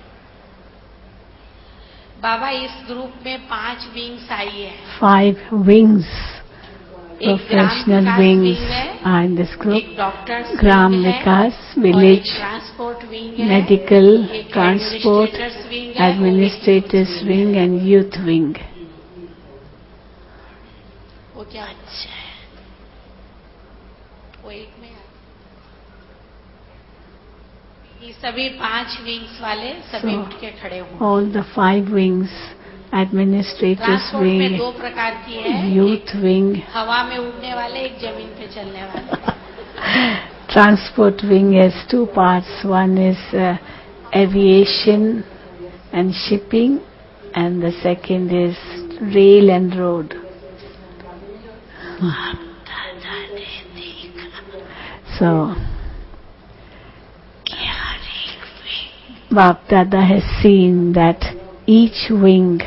बाबा इस group में 5 wings आई है.
5 wings, professional wings are in this group. Gram Vikas, village, medical, transport, administrators wing and youth wing.
वो क्या अच्छा है? वो एक में ये सभी 5 विंग्स वाले सभी उठ के खड़े हों.
All the 5 wings, administrators
transport में
wing,
2 प्रकार की है.
youth wing.
हवा में उड़ने वाले, एक जमीन पे चलने वाले.
Transport wing has 2 parts. One is aviation and shipping, and the second is rail and road. So, Bap Dada has seen that each wing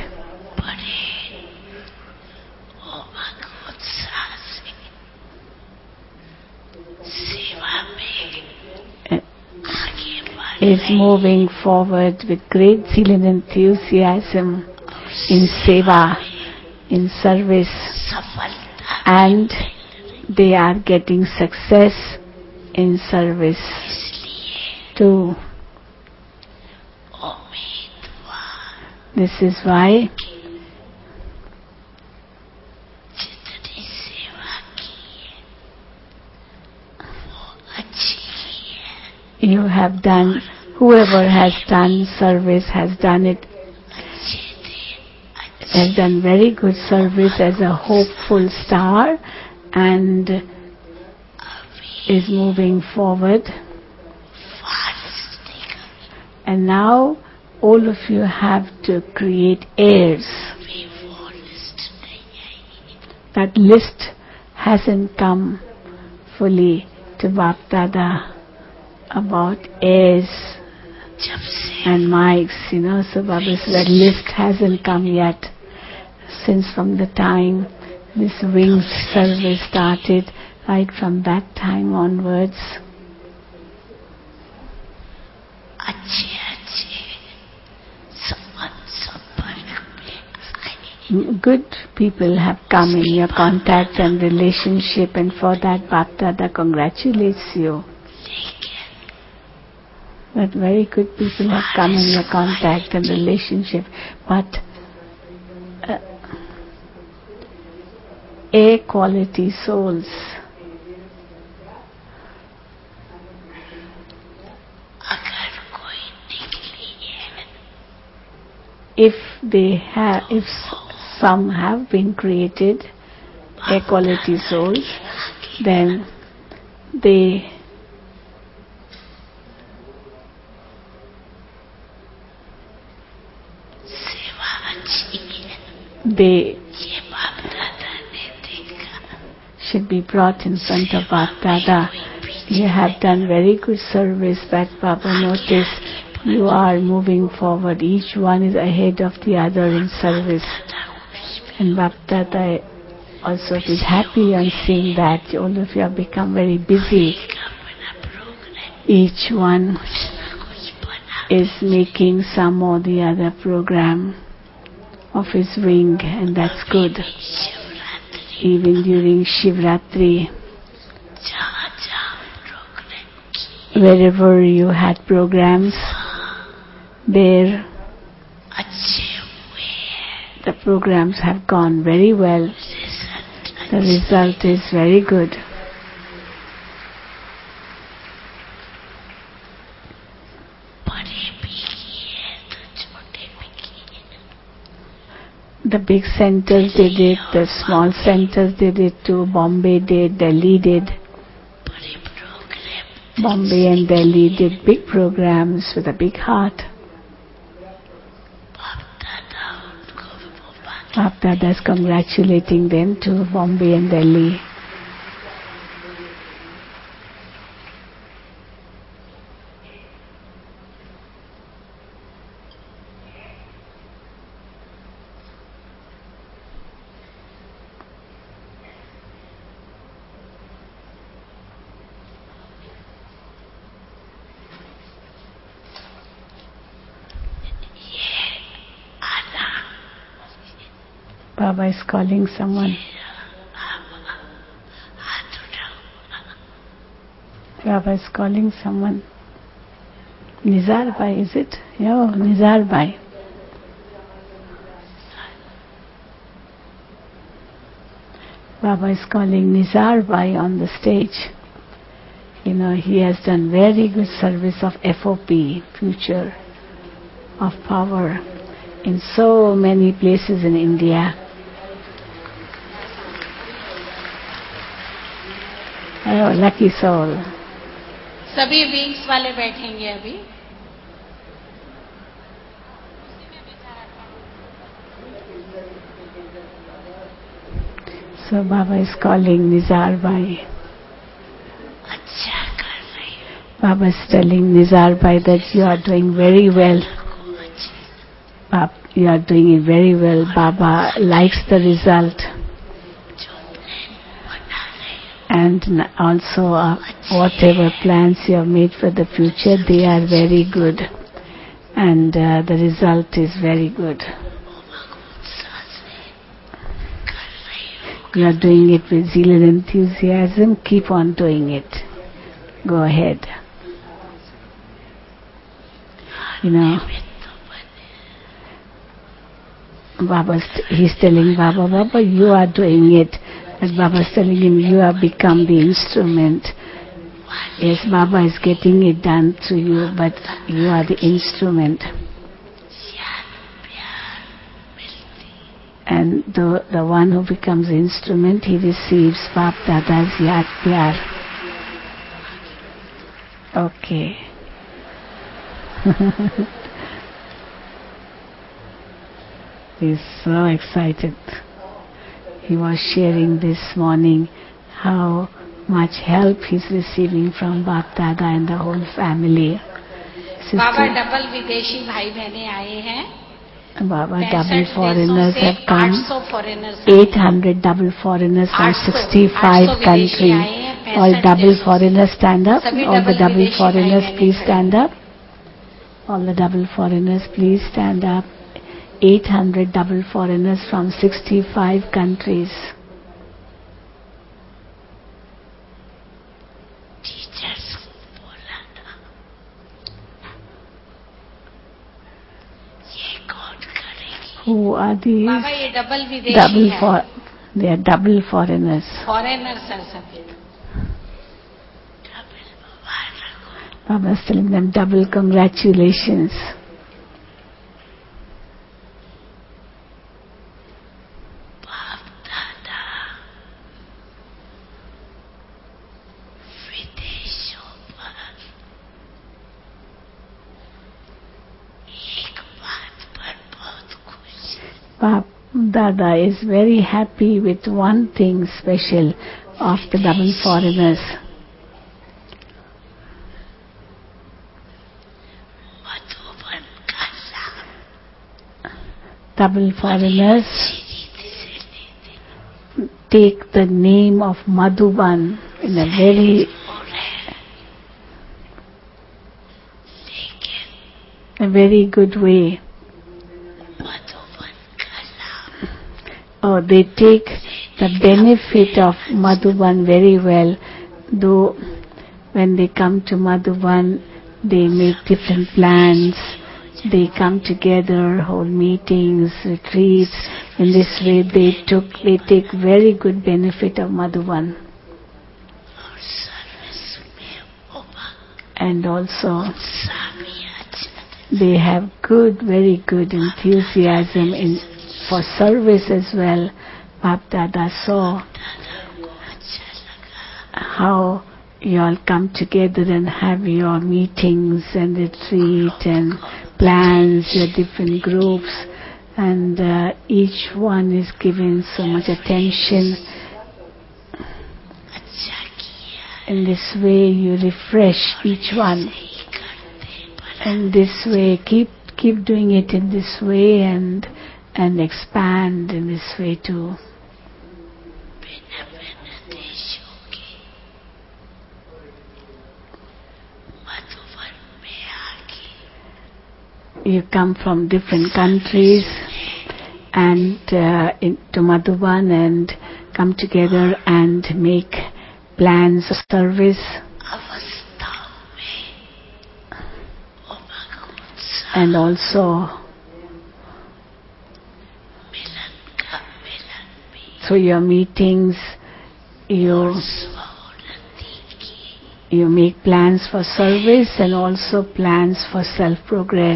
is moving forward with great zeal and enthusiasm in seva, in service, and they are getting success in service too. This is why you have done, whoever has done service has done it, has done very good service as a hopeful star and is moving forward. And now all of you have to create heirs. That list hasn't come fully to Bap Dada about heirs and mics, so Baba said that list hasn't come yet. Since from the time this wings service started, right from that time onwards, good people have come in your contact and relationship, and for that Bap Dada congratulates you. That very good people have come in your contact and relationship, but A-quality souls, if some have been created A-quality souls, then they should be brought in front of Bap Dada. You have done very good service, but Baba noticed you are moving forward. Each one is ahead of the other in service. And Bap Dada also is happy on seeing that all of you have become very busy. Each one is making some or the other program of his wing, and that's good. Even during Shivratri, wherever you had programs, there the programs have gone very well. The result is very good. The big centers they did, the small centers they did too. Bombay did, Delhi did. Bombay and Delhi did big programs with a big heart. Bap Dada is congratulating them to Bombay and Delhi. Baba is calling someone. Baba is calling someone. Nizar Bhai, is it? Yeah, Nizar Bhai. Baba is calling Nizar Bhai on the stage. He has done very good service of FOP, Future of Power, in so many places in India. Oh, lucky soul.
सभी wings वाले बैठेंगे अभी.
So Baba is calling Nizar Bhai. Baba is telling Nizar Bhai that you are doing very well. You are doing it very well. Baba likes the result. And also whatever plans you have made for the future, they are very good. And the result is very good. You are doing it with zeal and enthusiasm. Keep on doing it. Go ahead. You know, he's telling Baba, you are doing it. And Baba's telling him, you have become the instrument. Yes, Baba is getting it done through you, but you are the instrument. And the one who becomes the instrument, he receives Bap Dada's Yaad Pyar. Okay. He's so excited. He was sharing this morning how much help he's receiving from Bap Dada and the whole family.
Baba double विदेशी भाई बहने आए हैं.
Baba, double foreigners have come. 800 double foreigners from 65 countries. All double foreigners stand up. All the double foreigners please stand up. All the double foreigners please stand up. 800 double foreigners from 65 countries. Who are these?
Baba, ये double विदेशी है.
They are double foreigners.
Foreigners are सभी.
Baba is telling them double congratulations. Bap Dada is very happy with one thing special of the double foreigners. Double foreigners take the name of Madhuban in a very good way. Oh, they take the benefit of Madhuban very well. Though when they come to Madhuban, they make different plans. They come together, hold meetings, retreats. In this way, they take very good benefit of Madhuban. And also, they have very good enthusiasm for service as well. Bap Dada saw how you all come together and have your meetings and retreat and plans, your different groups, and each one is given so much attention. In this way you refresh each one. In this way, keep doing it in this way and expand in this way too. You come from different countries and into Madhuban and come together and make plans of service. And also through your meetings you make plans for service and also plans for self-progress.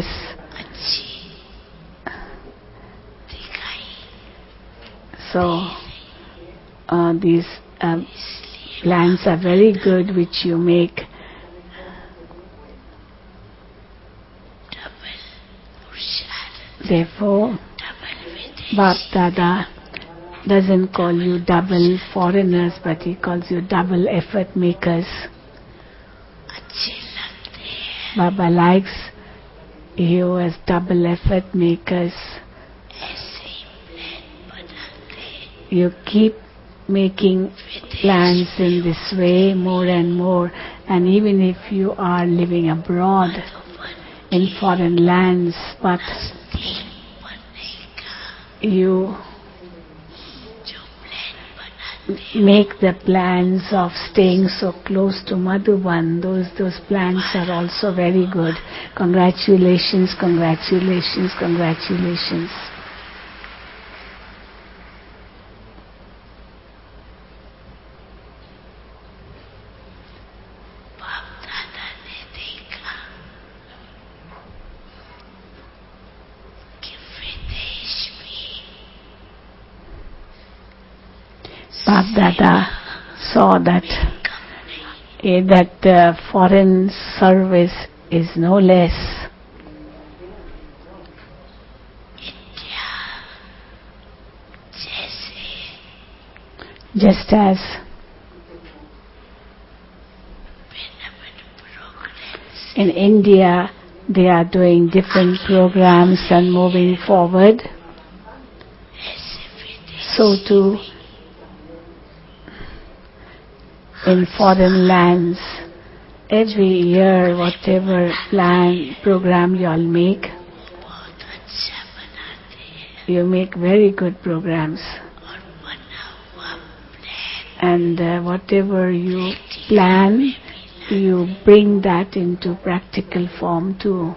So these plans are very good which you make. Therefore, Bap Dada doesn't call you double foreigners, but he calls you double effort makers. Baba likes you as double effort makers. You keep making plans in this way more and more, and even if you are living abroad in foreign lands, but you make the plans of staying so close to Madhuban. Those plans are also very good. Congratulations, congratulations, congratulations. Bap Dada saw that foreign service is no less. Just as in India they are doing different programs and moving forward, so too in foreign lands, every year whatever program you all make, you make very good programs. And whatever you plan, you bring that into practical form too.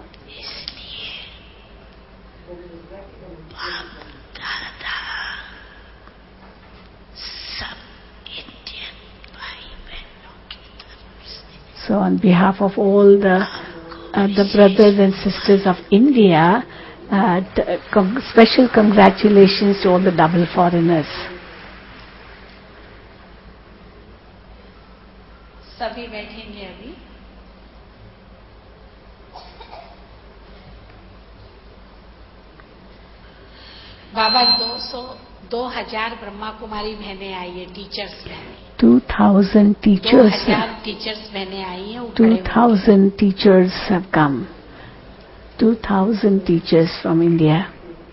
So on behalf of all the brothers and sisters of India, special congratulations to all the double foreigners.
सभी बैठेंगे अभी. बाबा 2000 ब्रह्मा कुमारी बहनें आई है, teachers बहनें.
2000 teachers.
2000 teachers बहनें आई हैं.
2000 teachers have come. 2000 teachers from India.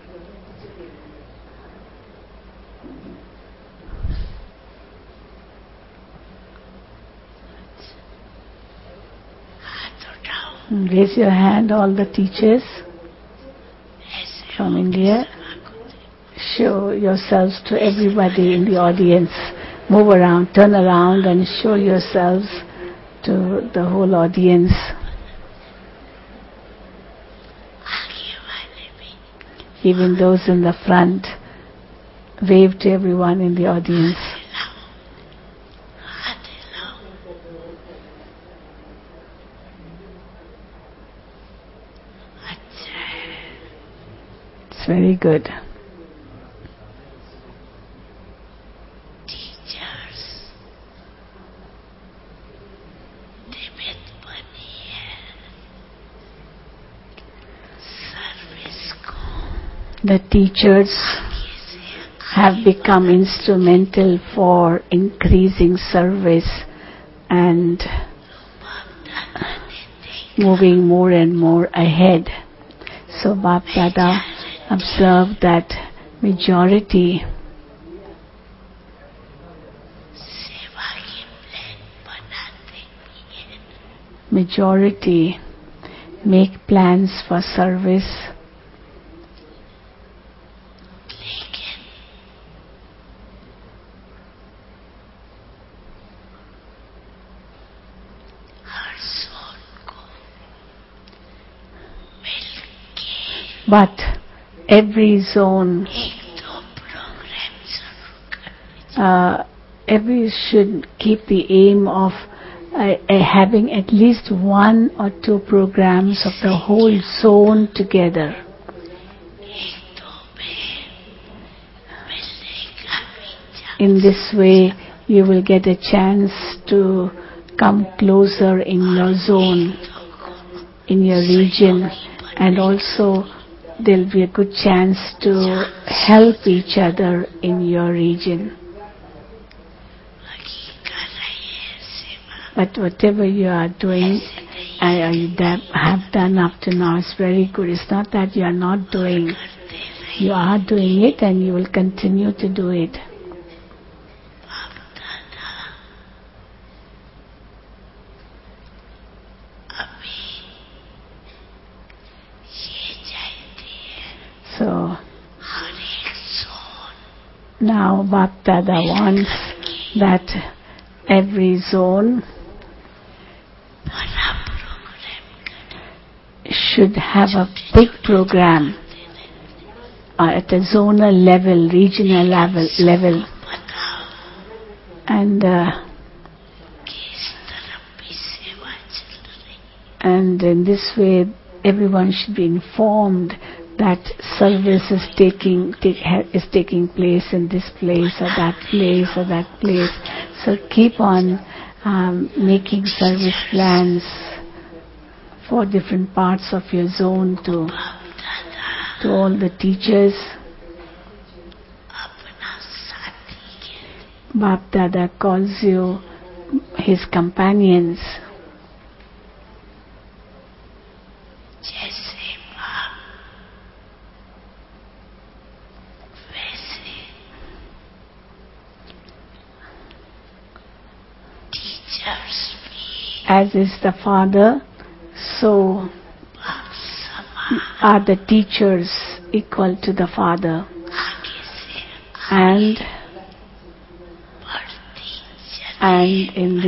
Raise your hand, all the teachers from India. Show yourselves to everybody in the audience. Move around, turn around and show yourselves to the whole audience. Even those in the front, wave to everyone in the audience. It's very good. The teachers have become instrumental for increasing service and moving more and more ahead. So Bap Dada observed that majority make plans for service, but every zone should keep the aim of having at least 1 or 2 programs of the whole zone together. In this way, you will get a chance to come closer in your zone, in your region, and also there'll be a good chance to help each other in your region. But whatever you are doing, you have done up to now is very good. It's not that you are not doing. You are doing it and you will continue to do it. So now Bapdada wants that every zone should have a big program at a zonal level, regional level. And in this way everyone should be informed that service is taking place in this place or that place or that place. So keep on making service plans for different parts of your zone to all the teachers. Bapdada calls you his companions. As is the Father, so are the teachers equal to the Father. And in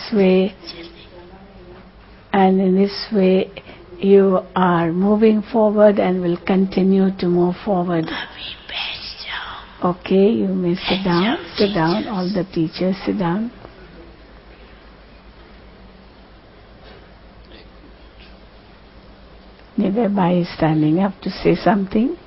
this way you are moving forward and will continue to move forward. Okay, you may sit down, all the teachers sit down. Nidai is standing up to say something.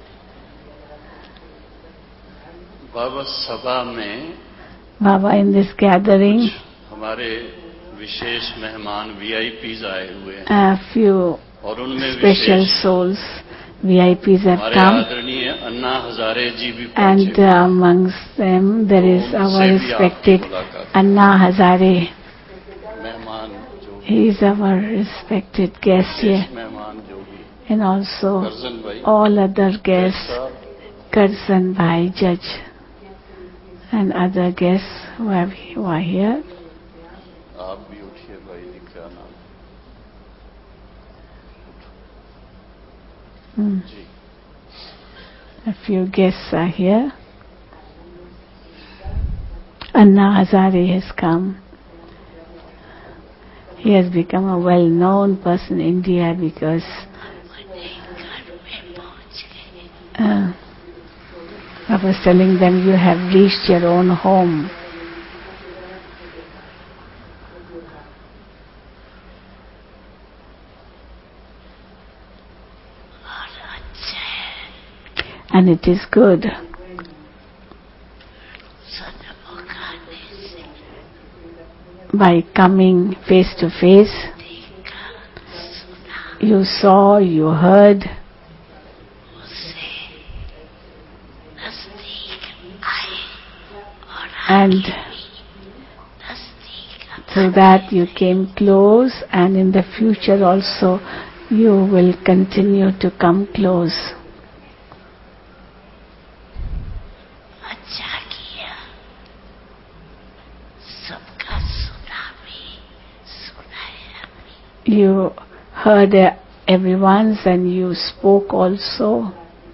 Baba Sabha mein,
Baba, in this gathering,
हमारे विशेष मेहमान VIPs आए हुए हैं.
A few special souls, VIPs have come, and amongst them there is our respected Anna Hazare. He is our respected guest here, and also all other guests, Karsan Bhai, Judge, and other guests who are here. A few guests are here. Anna Hazare has come. He has become a well-known person in India because I was telling them you have reached your own home. And it is good. By coming face to face, you saw, you heard, and through that you came close, and in the future also you will continue to come close. You heard everyone's and you spoke also.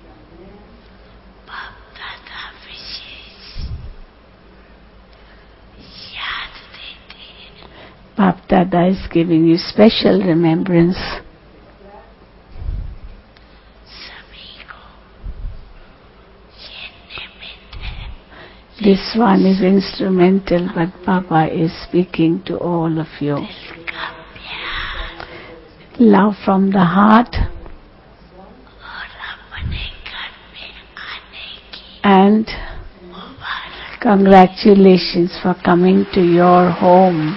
Bapdada is giving you special remembrance. This one is instrumental, but Baba is speaking to all of you. Love from the heart, and congratulations for coming to your home.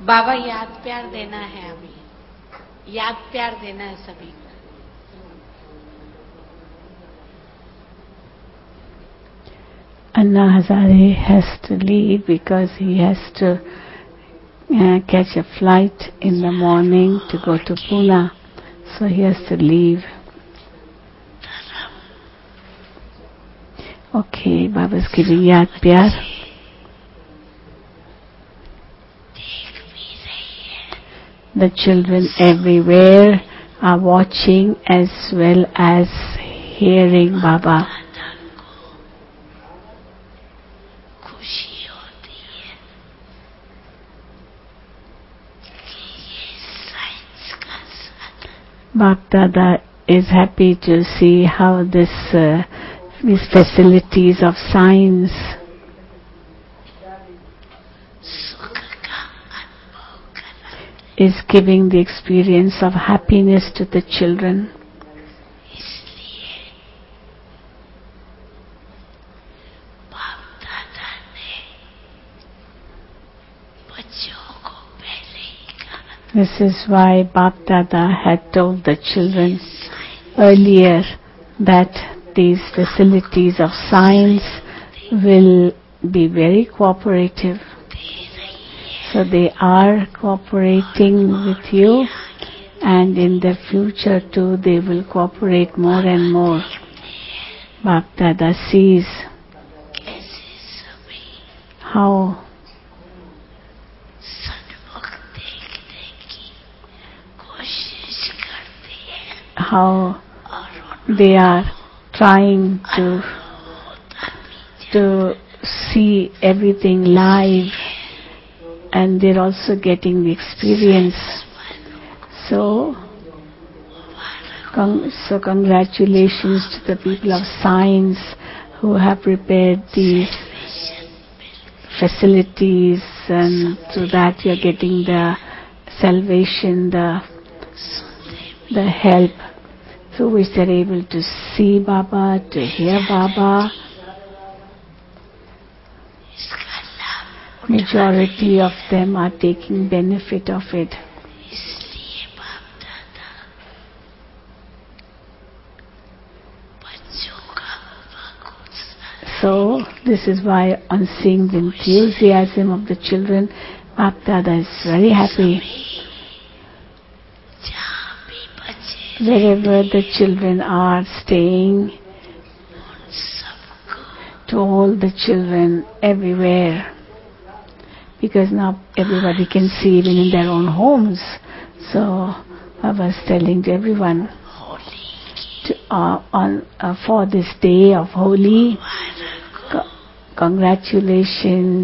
बाबा याद प्यार देना है, अभी याद प्यार देना है सभी को।
Anna Hazare has to leave because he has to catch a flight in the morning to go to Pune, so he has to leave. Okay, Baba's giving Yad Pyar. The children everywhere are watching as well as hearing Baba. Bap Dada is happy to see how these facilities of science is giving the experience of happiness to the children. This is why Bap Dada had told the children earlier that these facilities of science will be very cooperative. So they are cooperating with you, and in the future too they will cooperate more and more. Bap Dada sees how they are trying to see everything live, and they're also getting the experience. So congratulations to the people of science who have prepared these facilities, and through that you're getting the salvation, the help through which they're able to see Baba, to hear Baba. Majority of them are taking benefit of it. So this is why, on seeing the enthusiasm of the children, Bap Dada is very happy. Wherever the children are staying, to all the children everywhere, because now everybody can see even in their own homes. So I was telling to everyone for this day of Holi, congratulations.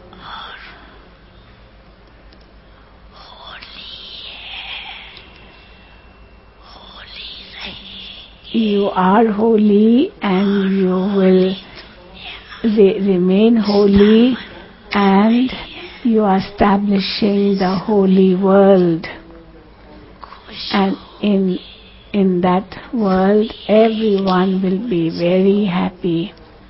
You are holy and you will remain holy, and you are establishing the holy world. And in that world, everyone will be very happy.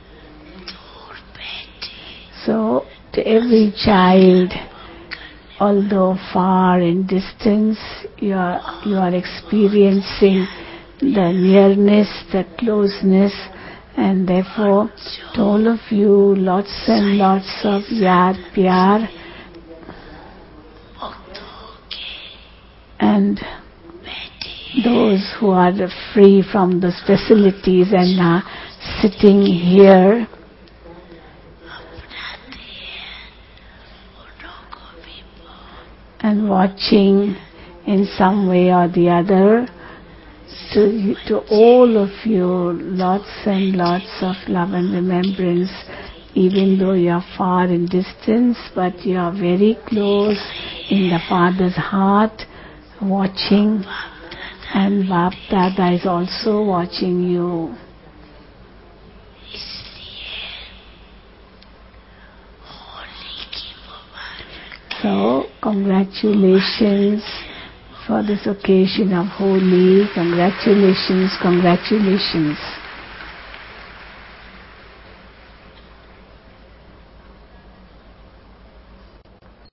So to every child, although far in distance, you are experiencing the nearness, the closeness, and therefore to all of you, lots and lots of Yad Pyar. And those who are free from those facilities and are sitting here, and watching in some way or the other, to all of you, lots and lots of love and remembrance, even though you are far in distance, but you are very close in the Father's heart, watching, and Bap Dada is also watching you. So, congratulations for this occasion of Holi. Congratulations, congratulations.